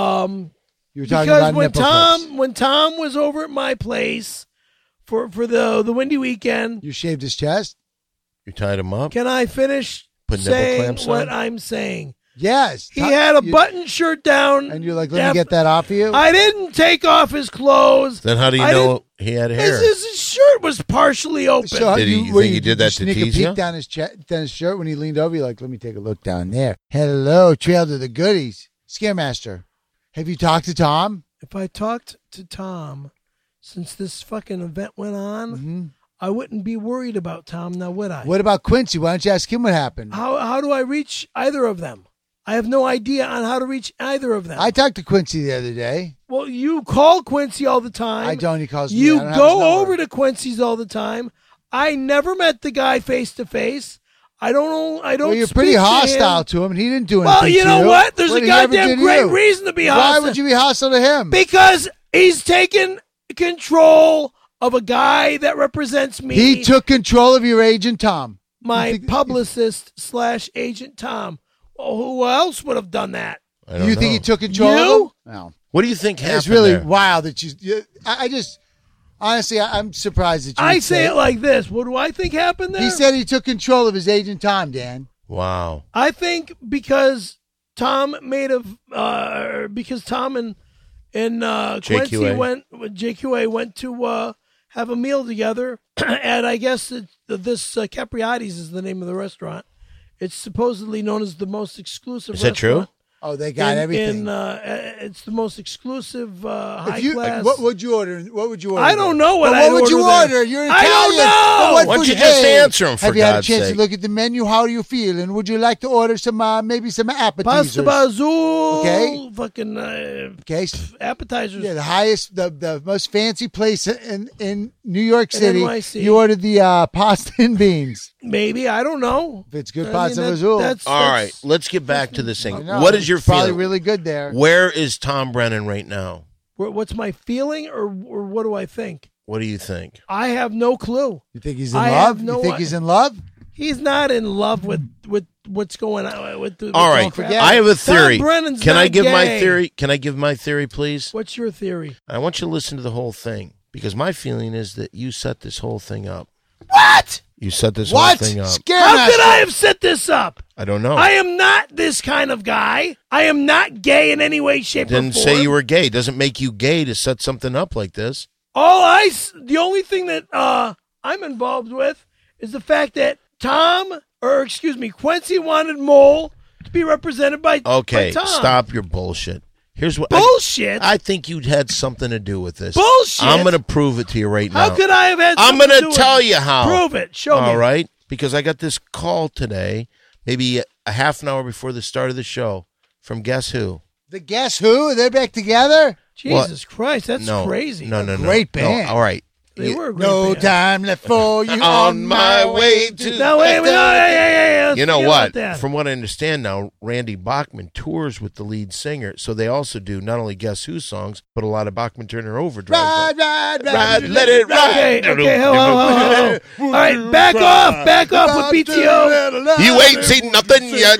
you were talking about nipple clips. When Tom was over at my place for the Windy Weekend, you shaved his chest? You tied him up? Can I finish saying what I'm saying? Yes. He had a button shirt down. And you're like, let me get that off of you? I didn't take off his clothes. Then how do you know he had hair? His shirt was partially open. So did you think he did that to tease you? Down his shirt when he leaned over, you're like, let me take a look down there. Hello, Trail to the Goodies. Scaremaster, have you talked to Tom? If I talked to Tom since this fucking event went on, I wouldn't be worried about Tom now, would I? What about Quincy? Why don't you ask him what happened? How do I reach either of them? I have no idea on how to reach either of them. I talked to Quincy the other day. Well, you call Quincy all the time. I don't. He calls me. You I don't have his go number. over to Quincy's all the time. I never met the guy face to face. I don't know. I don't. Well, you're speak pretty to hostile him. to him, and he didn't do anything. Well, you to know you. what? There's a did he ever do goddamn to great you? reason to be Why hostile. would you be hostile to him? Because he's taken control of a guy that represents me. He took control of your agent, Tom. my publicist / agent Tom. Well, who else would have done that? I don't You know. think he took control of You? him? No. What do you think happened It's really there? wild that I just, honestly, I'm surprised that you I would say it like this. What do I think happened there? He said he took control of his agent, Tom, Dan. Wow. I think because Tom because Tom and Quincy JQA went to have a meal together, and I guess this Capriati's is the name of the restaurant. It's supposedly known as the most exclusive. Is that restaurant. true? Oh, they got everything. It's the most exclusive high class. What would you order? What would you order? I don't know what But I'd what would you order order? there. You're I Italian. don't know. But what Why don't would you just answer him, for Have you had a God's chance sake? to look at the menu? How do you feel? And would you like to order some maybe some appetizers? Pasta Bazul. Okay. Fucking Okay. appetizers. Yeah, the highest, the most fancy place in New York City. NYC. You ordered the pasta and beans. Maybe, I don't know. If it's good I pasta mean, Bazul. All right, let's get back to this thing. No, What is your it's probably feeling? really good there. Where is Tom Brennan right now? What's my feeling, or what do I think? What do you think? I have no clue. You think he's in I love? have no You think i- he's in love? He's not in love with what's going on with the. All right, forget. I have a theory. Tom Brennan's Can I not give my gay. theory? Can I give my theory, please? What's your theory? I want you to listen to the whole thing because my feeling is that you set this whole thing up. What? You set this What? whole thing up. How Scaremaster. could I have set this up? I don't know. I am not this kind of guy. I am not gay in any way, shape, or form. Didn't say you were gay. Doesn't make you gay to set something up like this. The only thing that I'm involved with is the fact that Quincy wanted Mole to be represented by Okay, by Tom. stop your bullshit. Here's what Bullshit. I think you had something to do with this. Bullshit. I'm going to prove it to you right now. How could I have had? I'm going going to tell you how. Prove it. Show me. All right, because I got this call today, maybe a half an hour before the start of the show, from guess who? The Guess Who? They're back together? Jesus Christ, that's No, crazy. No. Great band. No, all right. They were a great No band. time left for you On my way to. No, wait, no, yeah. Let's You know forget what? about that. From what I understand now, Randy Bachman tours with the lead singer, so they also do not only Guess Who songs, but a lot of Bachman Turner Overdrive. Ride, let it ride. Okay, ho. All right, back off with BTO. You ain't seen nothing yet.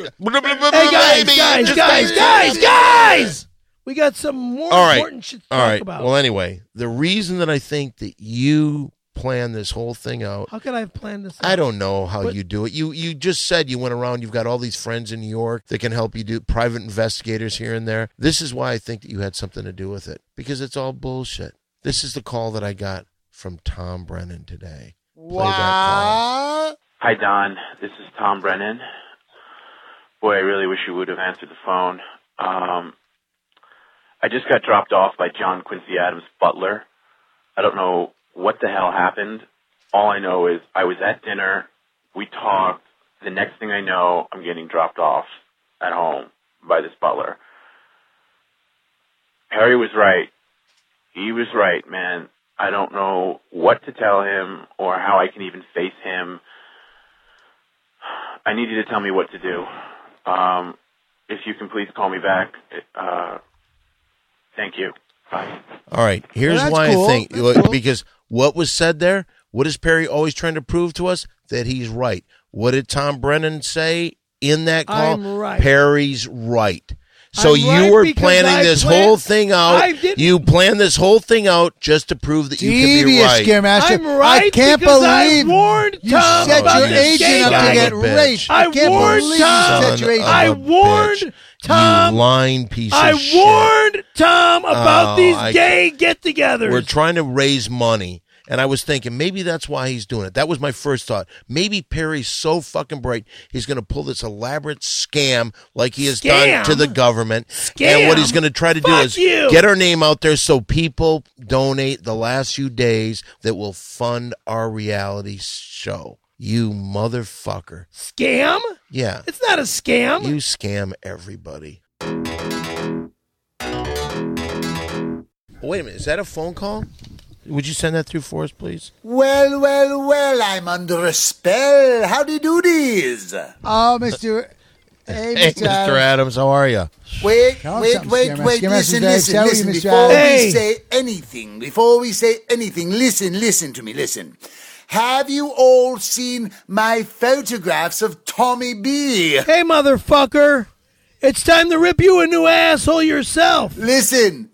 Hey, guys! We got some more All right. important shit to All talk right. about. Well, anyway, the reason that I think that you planned this whole thing out, How could I have planned this? I don't know how What- you do it. You just said you went around, you've got all these friends in New York that can help you do private investigators here and there. This is why I think that you had something to do with it, because it's all bullshit. This is the call that I got from Tom Brennan today. Play that call. What? Hi, Don. This is Tom Brennan. Boy, I really wish you would have answered the phone. I just got dropped off by John Quincy Adams' butler. I don't know what the hell happened. All I know is I was at dinner. We talked. The next thing I know, I'm getting dropped off at home by this butler. Harry was right. He was right, man. I don't know what to tell him or how I can even face him. I need you to tell me what to do. If you can please call me back. Thank you. Bye. All right. Here's Well, that's why cool. I think, That's cool. because what was said there, what is Perry always trying to prove to us? That he's right. What did Tom Brennan say in that call? I'm right. Perry's right. So I'm you right were because planning I this planned- whole thing out. I didn't- You planned this whole thing out just to prove that you can be Devious, right. Scaremaster. I'm right I can't because I believe warned you Tom set about your this agent gay up guy. to get Son of a bitch. raped. I can't warned believe Tom. you set your agent I of a warned bitch. Tom. You lying piece I of shit. warned Tom about Oh, these I- gay get-togethers. We're trying to raise money, And I was thinking, maybe that's why he's doing it. That was my first thought. Maybe Perry's so fucking bright, he's going to pull this elaborate scam like he has done to the government. And what he's going to try to do is get our name out there so people donate the last few days that will fund our reality show. You motherfucker. Scam? Yeah. It's not a scam. You scam everybody. Wait a minute. Is that a phone call? Would you send that through for us, please? Well, I'm under a spell. How do you do this? Oh, Mr. Hey, Mr. Adams, how are you? Wait. Listen. Before we say anything, listen to me, listen. Have you all seen my photographs of Tommy B? Hey, motherfucker. It's time to rip you a new asshole yourself. Listen.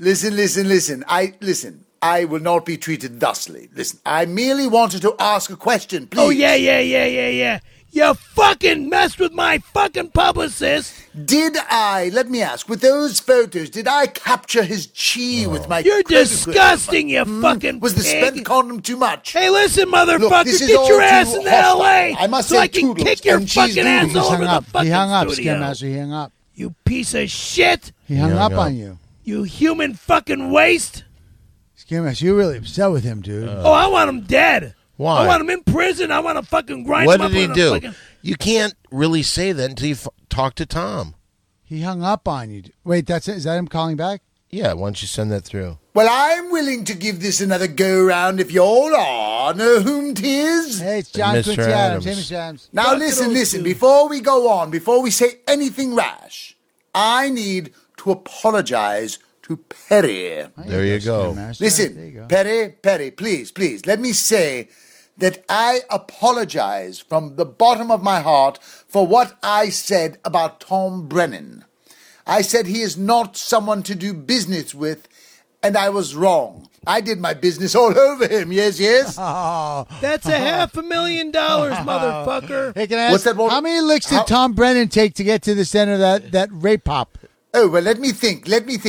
I will not be treated thusly. Listen, I merely wanted to ask a question, please. Oh, yeah. You fucking messed with my fucking publicist. Let me ask, with those photos, did I capture his chi with my... You're disgusting, you fucking Was the pig. spent condom too much? Hey, listen, motherfucker, Look, this is get all your too ass into hostile. L.A. I must so say I can toodles, kick your and she's fucking ass leaving. all over the fucking He hung up, studio. Scam Master. He hung up. You piece of shit. He hung up on you. You human fucking waste. Scam Master, you're really upset with him, dude. I want him dead. Why? I want him in prison. I want to fucking grind What him up. did he on a do? fucking- You can't really say that until you talk to Tom. He hung up on you. Wait, that's it? Is that him calling back? Yeah, why don't you send that through? Well, I'm willing to give this another go-round if you all are. Know whom 'tis? Hey, it's John Mr. Quincy Adams. Adams. Hey, Mr. Adams. Now Talk to listen, those two. before we go on, before we say anything rash, I need to apologize to Perry. There you go. Scam Master. There you Listen, go. Perry, please, let me say that I apologize from the bottom of my heart for what I said about Tom Brennan. I said he is not someone to do business with, and I was wrong. I did my business all over him, yes? Oh. That's $500,000, motherfucker. Hey, can I ask, What's that, Walter? how many licks did Tom Brennan take to get to the center of that rape pop? Oh, well, let me think.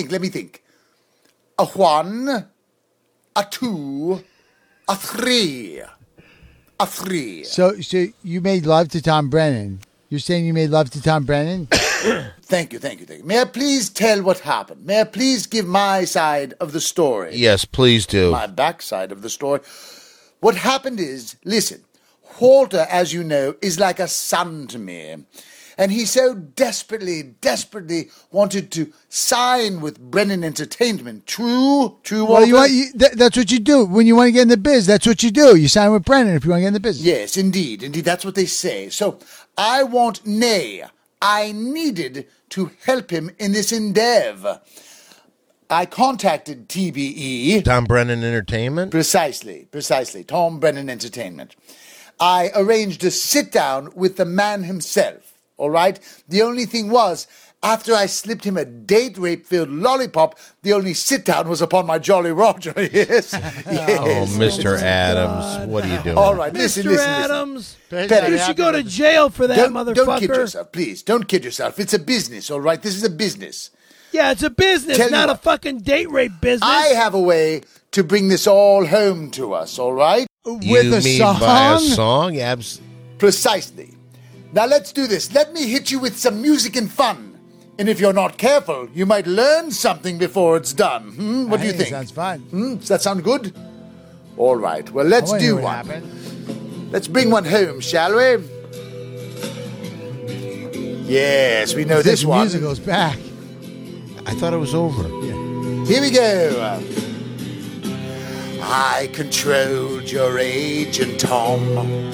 A 1, a 2, a 3. A 3. So you made love to Tom Brennan. You're saying you made love to Tom Brennan? Thank you. May I please tell what happened? May I please give my side of the story? Yes, please do. My backside of the story. What happened is, listen, Walter, as you know, is like a son to me. And he so desperately wanted to sign with Brennan Entertainment. True, Walter? Well, that's what you do. When you want to get in the biz, that's what you do. You sign with Brennan if you want to get in the business. Yes, indeed, that's what they say. So I needed to help him in this endeavor. I contacted TBE. Tom Brennan Entertainment? Precisely. Tom Brennan Entertainment. I arranged a sit-down with the man himself, all right? The only thing was, after I slipped him a date rape-filled lollipop, the only sit-down was upon my Jolly Roger, yes? Oh, Mr. Adams, what are you doing? All right, listen. Adams, Perry, you should go to jail for that, motherfucker. Don't kid yourself, please. Don't kid yourself. It's a business, all right? This is a business. Yeah, it's a business, Tell you not a what. fucking date rape business. I have a way to bring this all home to us, all right? You mean by a song? Precisely. Now let's do this. Let me hit you with some music and fun. And if you're not careful, you might learn something before it's done. What do you think? Sounds fun. Does that sound good? All right. Well, let's do one. Let's bring one home, shall we? Yes, we know this one. The music goes back. I thought it was over. Here we go. I controlled your agent, Tom.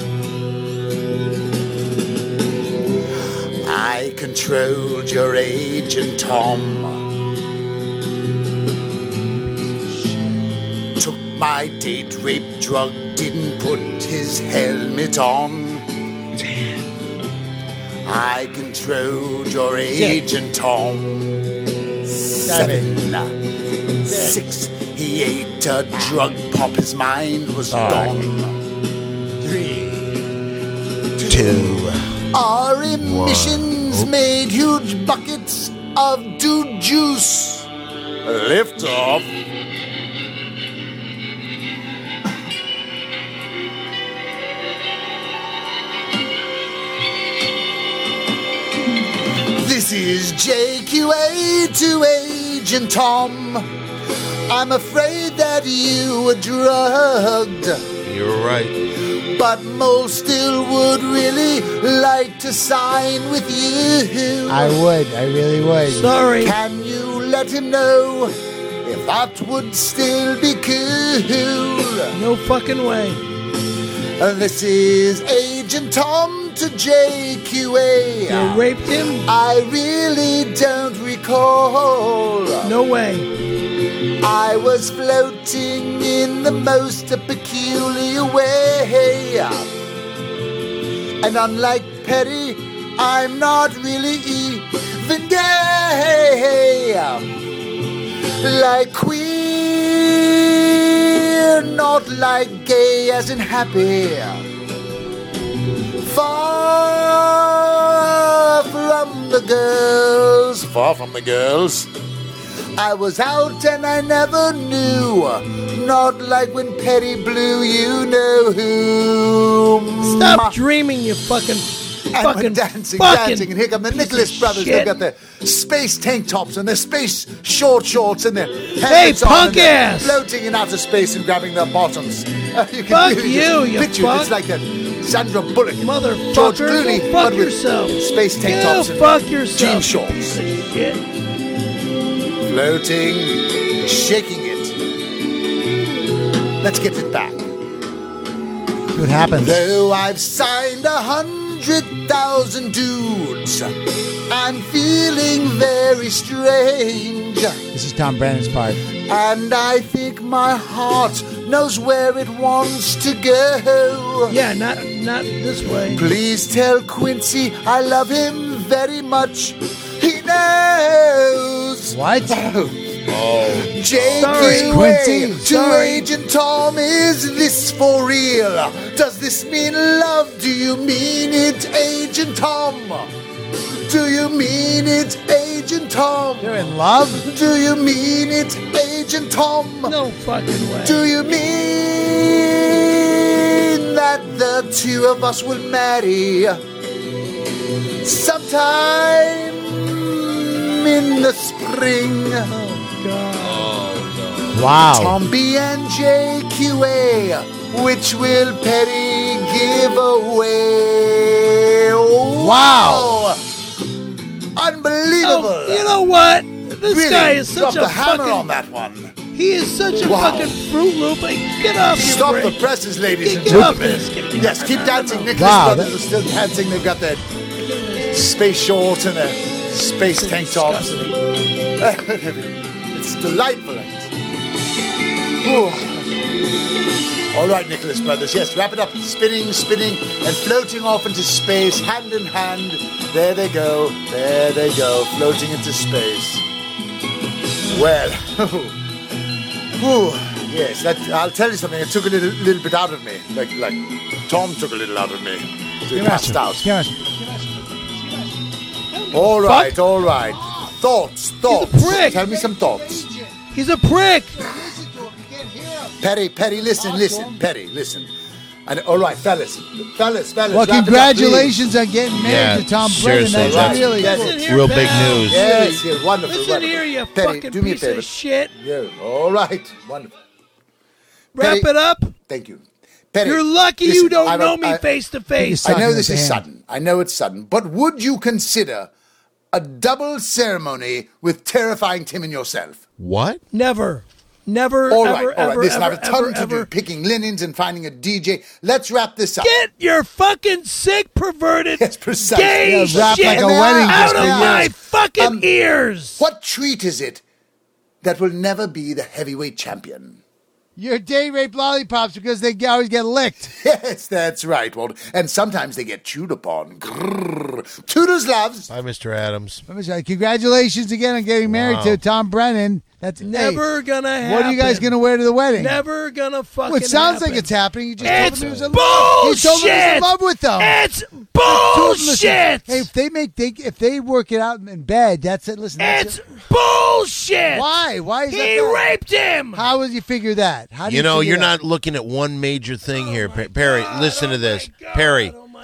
I controlled your agent, Tom. Took my date rape drug, didn't put his helmet on. I controlled your agent, Tom. 7, 6, he ate a drug pop, his mind was gone. 3, 2. Our emissions made huge buckets of dude juice. Lift off. This is JQA to Agent Tom. I'm afraid that you were drugged. You're right. But Mole still would really like to sign with you. I would. I really would. Sorry. Can you let him know if that would still be cool? No fucking way. This is Agent Tom to JQA. You raped him? I really don't recall. No way. I was floating in the most peculiar way. And unlike Petty, I'm not really even gay. Like queer, not like gay as in happy. Far from the girls. Far from the girls. I was out and I never knew. Not like when Petty blew, you know who. Stop dreaming, you fucking dancing. And here come the piece Nicholas of brothers. shit. They've got their space tank tops and their space shorts and their Hey, helmets on, punk and they're ass! floating in outer space and grabbing their bottoms. You can Fuck really you, just you picture it. fuck. It's like that Sandra Bullock, Motherfucker, George Clooney, go fuck but with yourself. space tank Go tops and fuck yourself. jean shorts. Piece of shit. Floating, shaking it. Let's get it back. What happens? Though I've signed 100,000 dudes, I'm feeling very strange. This is Tom Brennan's part. And I think my heart knows where it wants to go. Yeah, not this way. Please tell Quincy I love him very much. He knows. What? JQA Quincy. to Sorry. Agent Tom, is this for real? Does this mean love? Do you mean it, Agent Tom? Do you mean it, Agent Tom? You're in love? Do you mean it, Agent Tom? No fucking way. Do you mean that the two of us will marry sometime in the spring? Wow. Tom B and JQA, which will Petty give away? Wow. Unbelievable. Oh, you know what? This Really, guy is such drop a the hammer fucking. on that one. He is such a Wow. fucking Fruit Loop. Like, get off your Stop break. the presses, ladies and Get off gentlemen. this. Yes, keep dancing. Nicholas Wow, Brothers are still dancing. They've got their space shorts and their space tank tops. It's delightful. Ooh. All right, Nicholas Brothers. Yes, wrap it up. Spinning, and floating off into space, hand in hand. There they go. There they go, floating into space. Well, yes, that I'll tell you something. It took a little bit out of me. Like Tom took a little out of me. So he passed out. All right. Thoughts. prick. Tell me some thoughts. He's a prick. Petty, listen. Petty, listen. And all right, fellas. Well, wrap it up, congratulations on getting married to Tom Brennan. seriously, That's that's- really that's- cool. Listen here, Real big pal. news. Yes, yeah, wonderful. Listen wonderful. here, you Petty, fucking do me a piece favor. of shit. Yeah, all right, wonderful. Wrap Petty, it up. Thank you. Petty, You're lucky listen, you don't I- know me I- face to face. I know Sucking this his is hand. sudden. I know it's sudden. But would you consider a double ceremony with terrifying Tim and yourself? What? Never, All right. ever, Listen, I have a ever, ton ever, to do. ever. Picking linens and finding a DJ. Let's wrap this up. Get your fucking sick, perverted, Yes, precisely. gay Yeah, rap shit like a And wedding out just of for my you. fucking ears. What treat is it that will never be the heavyweight champion? Your day rape lollipops because they always get licked. Yes, that's right, Walt. And sometimes they get chewed upon. Grrr. Toodles loves. Bye, Mr. Adams. Congratulations again on getting married Wow. to Tom Brennan. That's Never gonna happen. What are you guys going to wear to the wedding? Never gonna fucking. Well, it sounds happen. like it's happening. You just It's told him he was in bullshit. love. You told him he was in love with them. It's Listen, bullshit. hey, if they work it out in bed, that's it. Listen, that's It's it. bullshit. Why? Why is He that? raped him. How would you figure that? How do You know, figure you're that? not looking at one major thing here, Perry. Listen to this, Perry.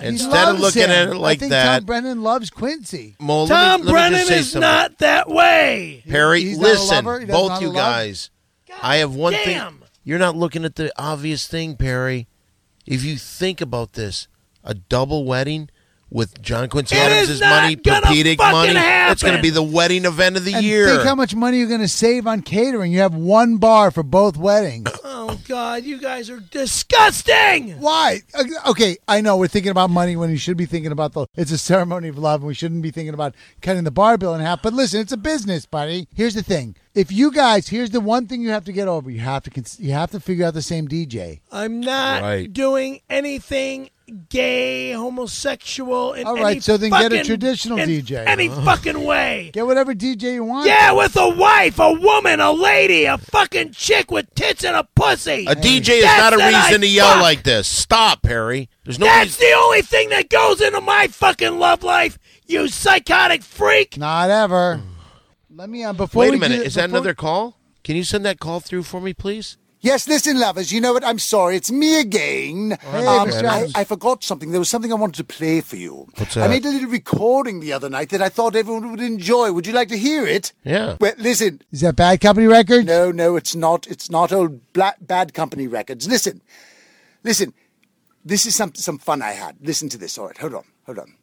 Instead of looking at it like I think that, Tom Brennan loves Quincy. Mo, Tom let me Brennan just say is something. not that way. Perry, He's not a listen, lover? He does both not you love? guys. I have one thing. damn. You're not looking at the obvious thing, Perry. If you think about this, a double wedding with John Quincy It Adams' is not money, gonna Pepedic fucking money, it's going to happen. be the wedding event of the And year. think how much money you're going to save on catering. You have one bar for both weddings. Oh, God, you guys are disgusting. Why? Okay, I know we're thinking about money when we should be thinking about it's a ceremony of love and we shouldn't be thinking about cutting the bar bill in half. But listen, it's a business, buddy. Here's the thing. If you guys, here's the one thing you have to get over. You have to figure out the same DJ. I'm not doing anything gay, homosexual in All right, any so then get a fucking- traditional in DJ. Any fucking way. Get whatever DJ you want. Yeah, with a wife, a woman, a lady, a fucking chick with tits and a pussy. A DJ is That's not a that I reason to yell fuck. like this. Stop, Perry. There's no That's the only thing that goes into my fucking love life, you psychotic freak. Not ever. Let me before Wait we a minute. do- Is that before- another call? Can you send that call through for me, please? Yes, listen, lovers. You know what? I'm sorry. It's me again. Hey, Mr. Adams. I forgot something. There was something I wanted to play for you. What's I that? made a little recording the other night that I thought everyone would enjoy. Would you like to hear it? Yeah. Well, listen. Is that Bad Company Records? No, it's not. It's not old Bad Company Records. Listen. This is some fun I had. Listen to this. All right, hold on.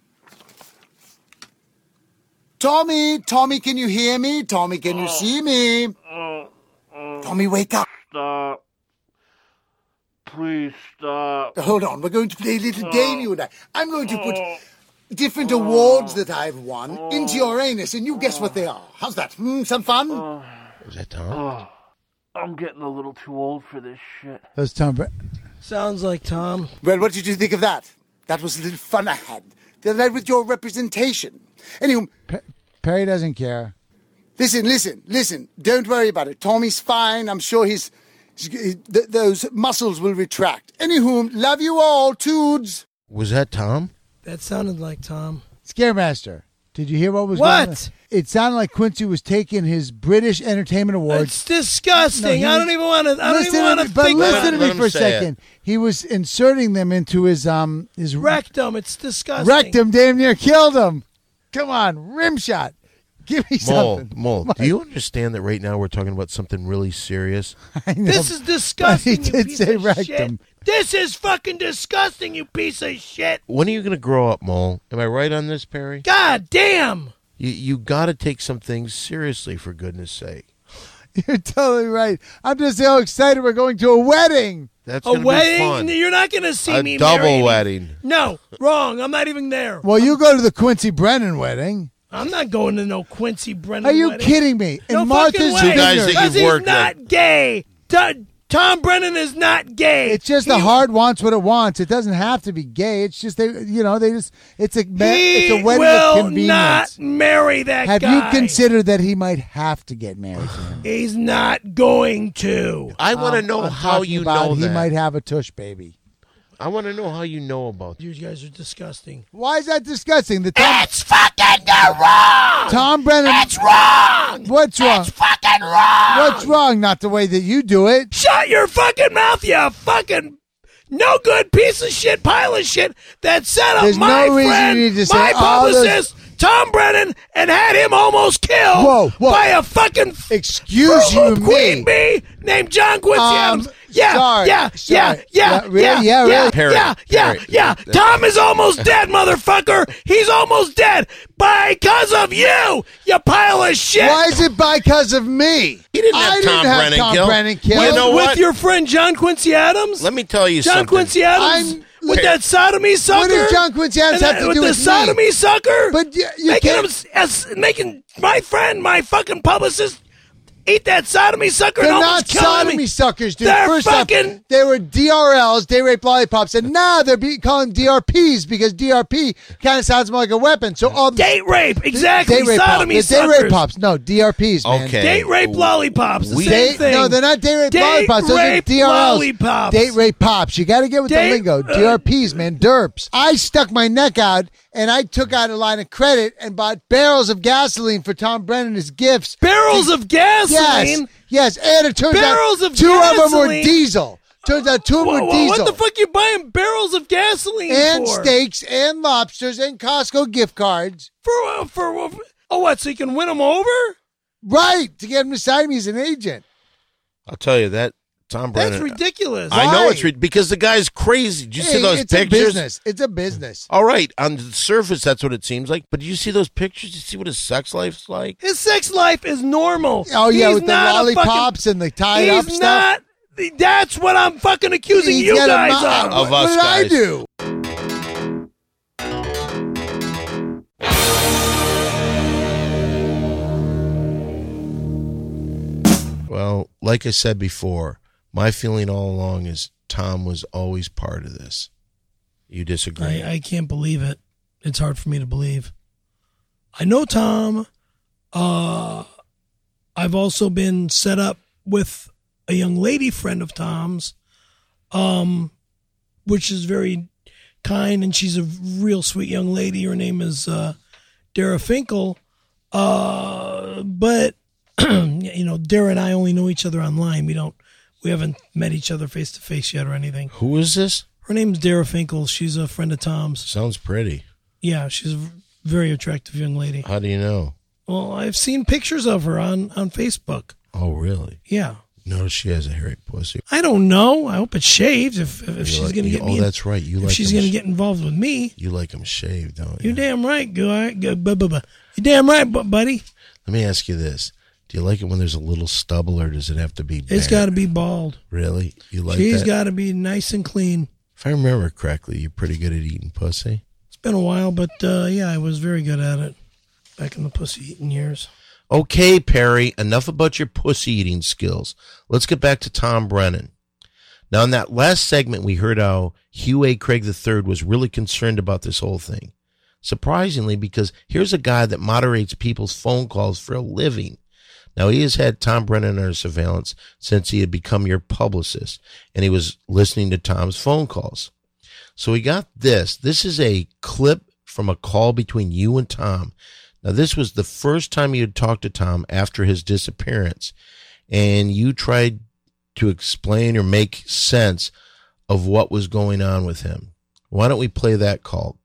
Tommy, can you hear me? Tommy, can you see me? Tommy, wake up. Stop. Please stop. Hold on, we're going to play a little game, you and I. I'm going to put different awards that I've won into your anus, and you guess what they are. How's that? Some fun? Is that Tom? I'm getting a little too old for this shit. That's Tom. Sounds like Tom. Well, what did you think of that? That was a little fun I had. The night with your representation. Anyway, Perry doesn't care. Listen. Don't worry about it. Tommy's fine. I'm sure those muscles will retract. Anywho, love you all, Toods. Was that Tom? That sounded like Tom. Scaremaster. Did you hear what was What? going on? It sounded like Quincy was taking his British Entertainment Awards. It's disgusting. No, I don't even want to. I don't even want to But think. listen to Let me him for a say it. second. He was inserting them into his Rectum. It's disgusting. rectum. Damn near killed him. Come on, rim shot. Give me something. Mole, do you understand that right now we're talking about something really serious? I know. This is disgusting. He you did piece say of rectum. Shit. This is fucking disgusting. You piece of shit. When are you going to grow up, Mole? Am I right on this, Perry? God damn. You got to take some things seriously, for goodness sake. You're totally right. I'm just so excited. We're going to a wedding. That's A going to be wedding? fun. You're not going to see A me double married. wedding. No, wrong. I'm not even there. Well, you go to the Quincy Brennan wedding. I'm not going to no Quincy Brennan Are you wedding. kidding me? No And Martha's fucking way. Two guys that Because you've he's worked not gay. Tom Brennan is not gay. It's just the heart wants what it wants. It doesn't have to be gay. It's just it's a He wedding of will convenience. not marry that Have guy. you considered that he might have to get married to him? He's not going to. I want to know I'm how talking you about know he that. might have a tush baby. I want to know how you know about that. You guys are disgusting. Why is that disgusting? It's fucking wrong. Tom Brennan. It's wrong. What's wrong? It's fucking wrong. What's wrong? Not the way that you do it. Shut your fucking mouth, you fucking no good piece of shit, pile of shit that set up There's my no reason friend, you need to say my all those- publicist, Tom Brennan, and had him almost killed Whoa. by a fucking Excuse frugal you, queen me. bee named John Quincy Adams. Yeah, sorry, yeah. really? Perry, Yeah. Tom is almost dead, motherfucker. He's almost dead because of you pile of shit. Why is it because of me? He didn't have I Tom didn't have Brennan Tom killed. Brennan killed. You know With what? your friend John Quincy Adams? Let me tell you John something. Quincy Adams with that sodomy sucker. What does John Quincy Adams And have to with do the with sodomy me? sucker? But you making can't- him making my friend, my fucking publicist, eat that sodomy sucker They're and not almost killing sodomy me. suckers, dude. They're First fucking off, they were DRLs, day rape lollipops, and now they're calling DRPs because DRP kind of sounds more like a weapon. So all date rape, exactly. Day rape Sodomy pops. The day suckers. rape pops. No, DRPs, man. Okay. Date rape lollipops, the We- same thing. No, they're not date rape Date lollipops. Those rape are DRLs. lollipops. Date rape pops. You got to get with Date- the lingo. DRPs, man. Derps. I stuck my neck out and I took out a line of credit and bought barrels of gasoline for Tom Brennan as gifts. Barrels of gasoline? Yes. And it turns Barrels out of two of them were gasoline? diesel. Turns out two of them were diesel. What the fuck you buying barrels of gasoline and for? steaks and lobsters and Costco gift cards. What, so you can win them over? Right, to get him to sign me as an agent. I'll tell you that Tom Brennan. That's ridiculous. I know it's because the guy's crazy. Did you see those pictures? It's a business. It's a business. All right, on the surface, that's what it seems like. But do you see those pictures? You see what his sex life's like? His sex life is normal. Oh, yeah, He's with the lollipops and the tied up stuff. That's what I'm fucking accusing you guys of. What did I do? Well, like I said before, my feeling all along is Tom was always part of this. You disagree? I can't believe it. It's hard for me to believe. I know Tom. I've also been set up with a young lady friend of Tom's, which is very kind, and she's a real sweet young lady. Her name is Dara Finkel. But Dara and I only know each other online. We haven't met each other face to face yet or anything. Who is this? Her name's Dara Finkel. She's a friend of Tom's. Sounds pretty. Yeah, she's a very attractive young lady. How do you know? Well, I've seen pictures of her on Facebook. Oh, really? Yeah. Notice she has a hairy pussy. I don't know. I hope it's shaved. If she's going to get me. Oh, that's right. If she's going to get involved with me. You like them shaved, don't you? You're damn right. You're damn right, buddy. Let me ask you this. Do you like it when there's a little stubble, or does it have to be bare? It's got to be bald. Really? You like She's that? got to be nice and clean. If I remember correctly, you're pretty good at eating pussy. It's been a while, but yeah, I was very good at it back in the pussy eating years. Okay, Perry, enough about your pussy eating skills. Let's get back to Tom Brennan. Now, in that last segment, we heard how Hugh A. Craig III was really concerned about this whole thing. Surprisingly, because here's a guy that moderates people's phone calls for a living. Now, he has had Tom Brennan under surveillance since he had become your publicist, and he was listening to Tom's phone calls. So he got this. This is a clip from a call between you and Tom. Now, this was the first time you had talked to Tom after his disappearance, and you tried to explain or make sense of what was going on with him. Why don't we play that call?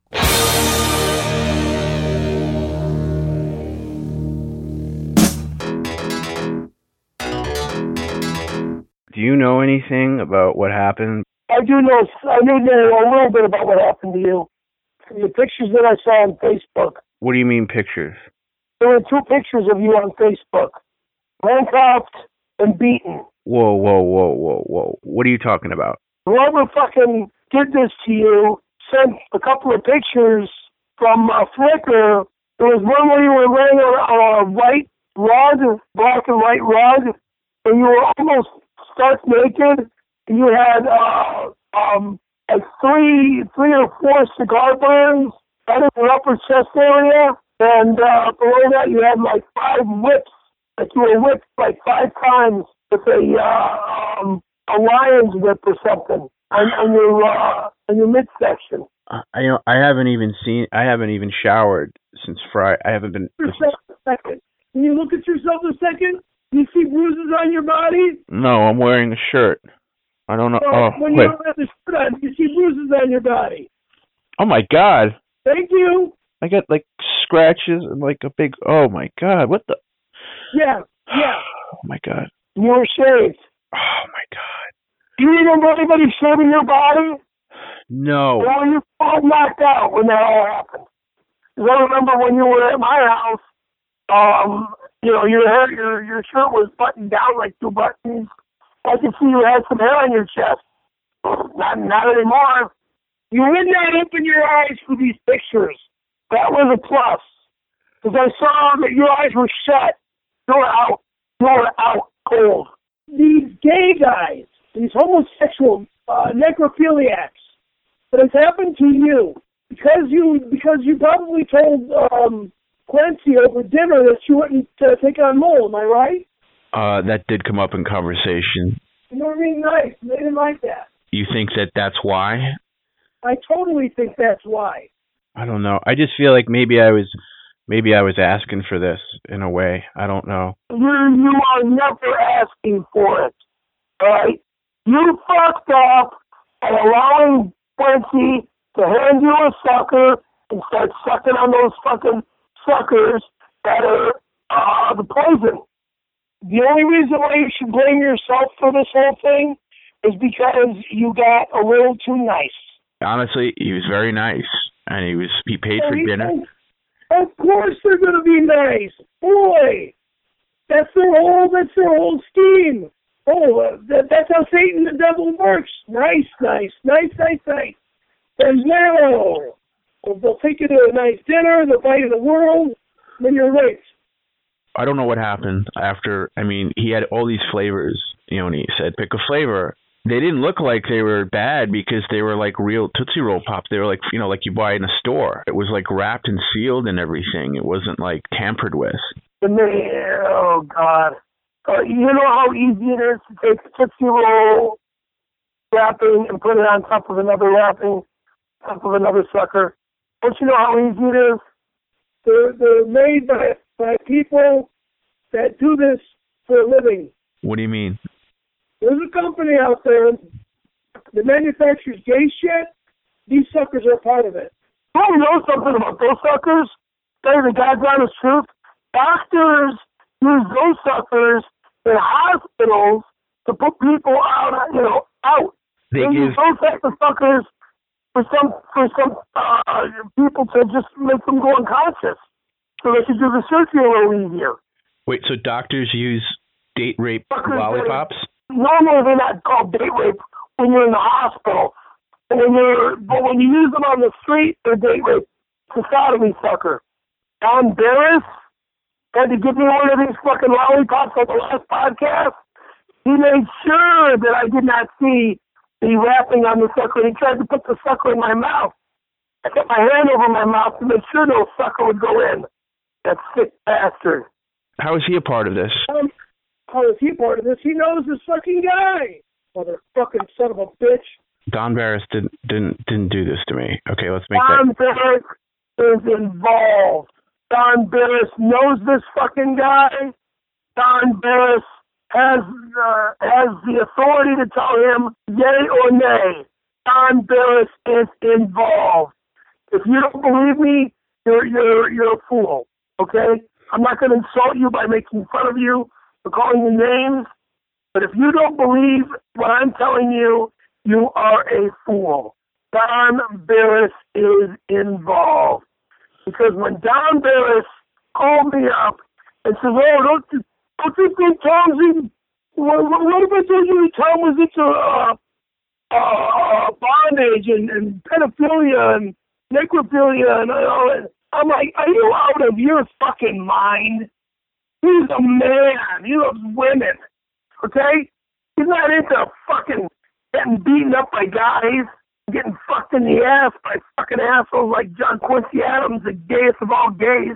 Do you know anything about what happened? I do know a little bit about what happened to you. The pictures that I saw on Facebook. What do you mean pictures? There were two pictures of you on Facebook. Handcuffed and beaten. Whoa. What are you talking about? Whoever fucking did this to you sent a couple of pictures from Flickr. There was one where you were laying on a white rug, black and white rug, and you were almost stark naked. You had like three or four cigar burns out of your upper chest area, and below that you had like 5 whips. Like you were whipped like 5 times with a lion's whip or something on your midsection. I haven't even showered since Friday. I haven't been. Second. Can you look at yourself a second? Do you see bruises on your body? No, I'm wearing a shirt. I don't know. When you don't have the shirt on, you see bruises on your body. Oh my God. Thank you. I got like scratches and like a big. Oh my God. What the? Yeah. Oh my God. You were shaved. Oh my God. Do you remember anybody shaving your body? No. Or were you all knocked out when that all happened? Because I remember when you were at my house, your shirt was buttoned down like 2 buttons. I could see you had some hair on your chest. Not anymore. You did not open your eyes for these pictures. That was a plus. Because I saw that your eyes were shut. You were out. You were out cold. These gay guys, these homosexual necrophiliacs, that has happened to you because you probably told Quincy over dinner that you wouldn't take on Mole. Am I right? That did come up in conversation. You were really nice. They didn't like that. You think that's why? I totally think that's why. I don't know. I just feel like maybe I was asking for this in a way. I don't know. You are never asking for it. All right? You fucked up by allowing Quincy to hand you a sucker and start sucking on those fucking suckers that are the poison. The only reason why you should blame yourself for this whole thing is because you got a little too nice. Honestly, he was very nice, and he paid for dinner. Of course they're going to be nice. Boy, that's their whole scheme. Oh, that's how Satan the devil works. Nice. There's narrow. They'll take you to a nice dinner, they'll buy you the world, and then you're raped. I don't know what happened after. I mean, he had all these flavors, and he said, pick a flavor. They didn't look like they were bad because they were like real Tootsie Roll Pops. They were like, like you buy in a store. It was like wrapped and sealed and everything. It wasn't like tampered with. Oh, God. You know how easy it is to take the Tootsie Roll wrapping and put it on top of another wrapping, top of another sucker? Don't you know how easy it is? They're made by people that do this for a living. What do you mean? There's a company out there that manufactures gay shit. These suckers are part of it. You know something about those suckers? Tell you the God's honest truth. Doctors use those suckers in hospitals to put people out, out. They use those types of suckers for some people to just make them go unconscious, so they can do the surgery a little easier. Wait, so doctors use date rape lollipops? Normally they're not called date rape when you're in the hospital. But when you use them on the street, they're date rape. It's a sodomy sucker. Don Barris had to give me one of these fucking lollipops on the last podcast. He made sure that I did not see the wrapping on the sucker. He tried to put the sucker in my mouth. I kept my hand over my mouth to make sure no sucker would go in. That sick bastard. How is he a part of this? How is he part of this? He knows the fucking guy. Motherfucking son of a bitch. Don Barris didn't do this to me. Okay, let's make that. Don Barris is involved. Don Barris knows this fucking guy. Don Barris has the authority to tell him yay or nay. Don Barris is involved. If you don't believe me, you're a fool. Okay? I'm not going to insult you by making fun of you for calling you names. But if you don't believe what I'm telling you, you are a fool. Don Barris is involved. Because when Don Barris called me up and says, "Oh, don't you think Tom's what if I told you Tom was into bondage and pedophilia and necrophilia and all that?" I'm like, are you out of your fucking mind? He's a man. He loves women. Okay? He's not into fucking getting beaten up by guys, getting fucked in the ass by fucking assholes like John Quincy Adams, the gayest of all gays.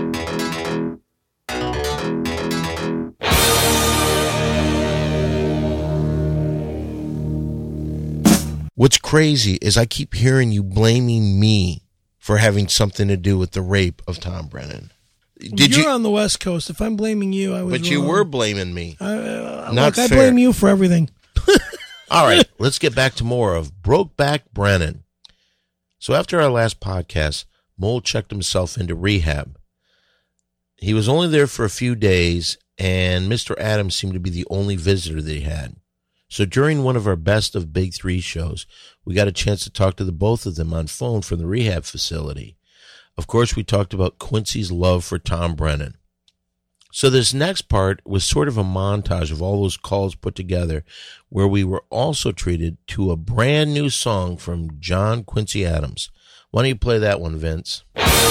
What's crazy is I keep hearing you blaming me for having something to do with the rape of Tom Brennan. You're on the West Coast. If I'm blaming you, I was But wrong. You were blaming me. Not fair. I blame you for everything. All right, let's get back to more of Brokeback Brennan. So after our last podcast, Mole checked himself into rehab. He was only there for a few days, and Mr. Adams seemed to be the only visitor that he had. So during one of our Best of Big Three shows, we got a chance to talk to the both of them on phone from the rehab facility. Of course, we talked about Quincy's love for Tom Brennan. So this next part was sort of a montage of all those calls put together, where we were also treated to a brand new song from John Quincy Adams. Why don't you play that one, Vince?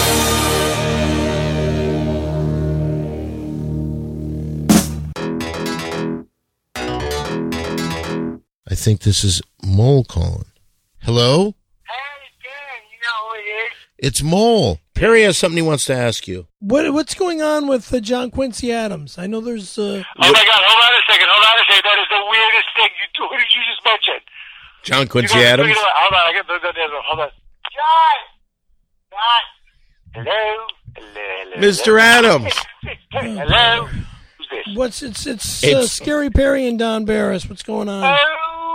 I think this is Mole calling. Hello? Hey, Dan, you know who it is? It's Mole. Perry has something he wants to ask you. What's going on with John Quincy Adams? I know there's... Oh, my God. Hold on a second. That is the weirdest thing. Who did you just mention? John Quincy Adams? Hold on. Hold on. John! Hello? Mr. Adams! Hello? Who's this? It's Scary Perry and Don Barris. What's going on? Oh,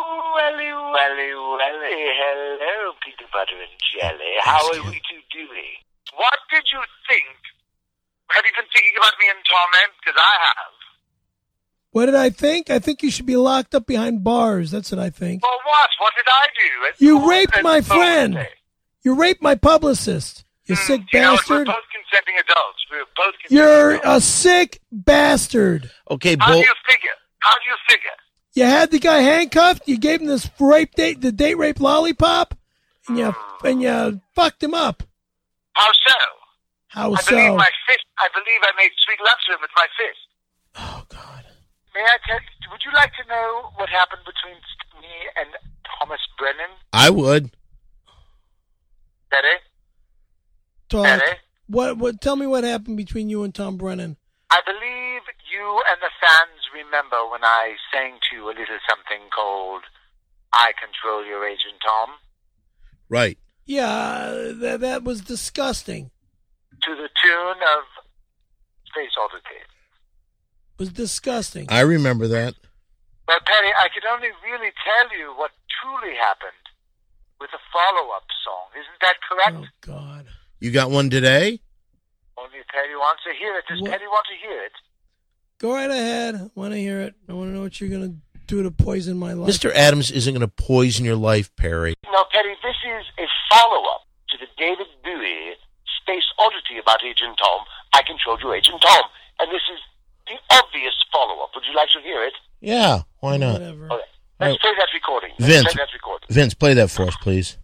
how are we to do it? What did you think? Have you been thinking about me in torment? Because I have. What did I think? I think you should be locked up behind bars. That's what I think. For what? What did I do? You raped my friend. You raped my publicist. You sick bastard. We're both consenting adults. We're both consenting You're adults. a sick bastard. Okay, How do you figure? How do you figure? You had the guy handcuffed. You gave him this the date rape lollipop, and you fucked him up. How so? How I so? believe I believe I made sweet love to him with my fist. Oh God. May I tell you? Would you like to know what happened between me and Thomas Brennan? I would. Betty? Talk. Betty? What? Tell me what happened between you and Tom Brennan. I believe you and the fans remember when I sang to you a little something called "I Control Your Agent Tom." Right. Yeah, that was disgusting. To the tune of Space Oddity. It was disgusting. I remember that. But Patty, I can only really tell you what truly happened with a follow-up song. Isn't that correct? Oh God. You got one today? Only Patty wants to hear it. Does Patty want to hear it? Go right ahead. I want to hear it. I want to know what you're going to do to poison my life. Mr. Adams isn't going to poison your life, Perry. No, Patty, this is a follow-up to the David Bowie Space Oddity about Agent Tom. I Control Your Agent Tom. And this is the obvious follow-up. Would you like to hear it? Yeah, why not? Whatever. Okay. Let's play that recording. Vince, play that for us, please.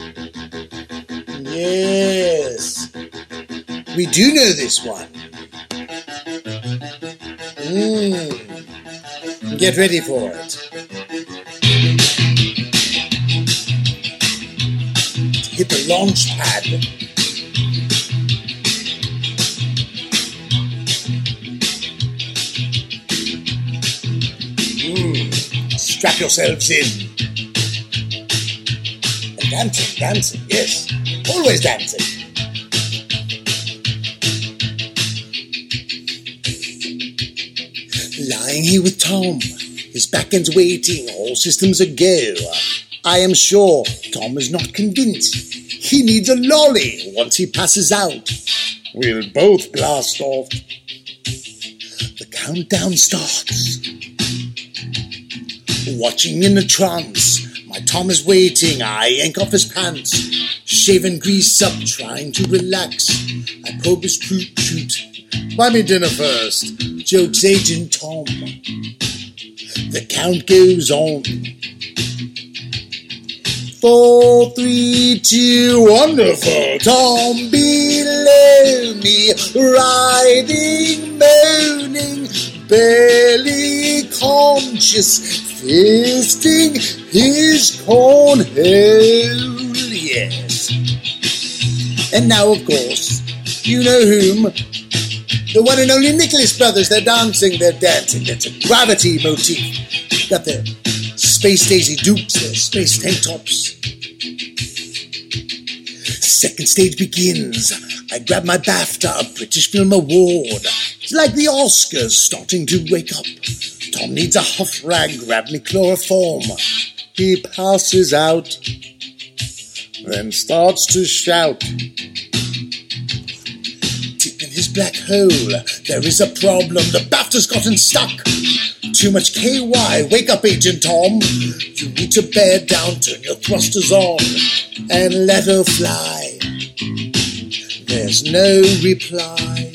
Yes. We do know this one. Get ready for it. Hit the launch pad. Strap yourselves in. And dancing, yes. Always dancing. Lying here with Tom, his back end's waiting, all systems are go. I am sure Tom is not convinced. He needs a lolly once he passes out. We'll both blast off. The countdown starts. Watching in a trance, my Tom is waiting, I yank off his pants. Shave and grease up, trying to relax. I probe his shoot. Buy me dinner first, jokes Agent Tom. The count goes on. 4, 3, 2, wonderful. Tom below me, riding, moaning, barely conscious, fisting his cornhole, yes. And now, of course, you know whom. The one and only Nicholas Brothers, they're dancing. That's a gravity motif. Got their Space Daisy dukes, their space tank tops. Second stage begins. I grab my BAFTA, British Film Award. It's like the Oscars starting to wake up. Tom needs a huff rag, grab me chloroform. He passes out, then starts to shout. Deep in his black hole, there is a problem. The BAFTA's gotten stuck. Too much KY, wake up Agent Tom. You need to bear down, turn your thrusters on, and let her fly. There's no reply.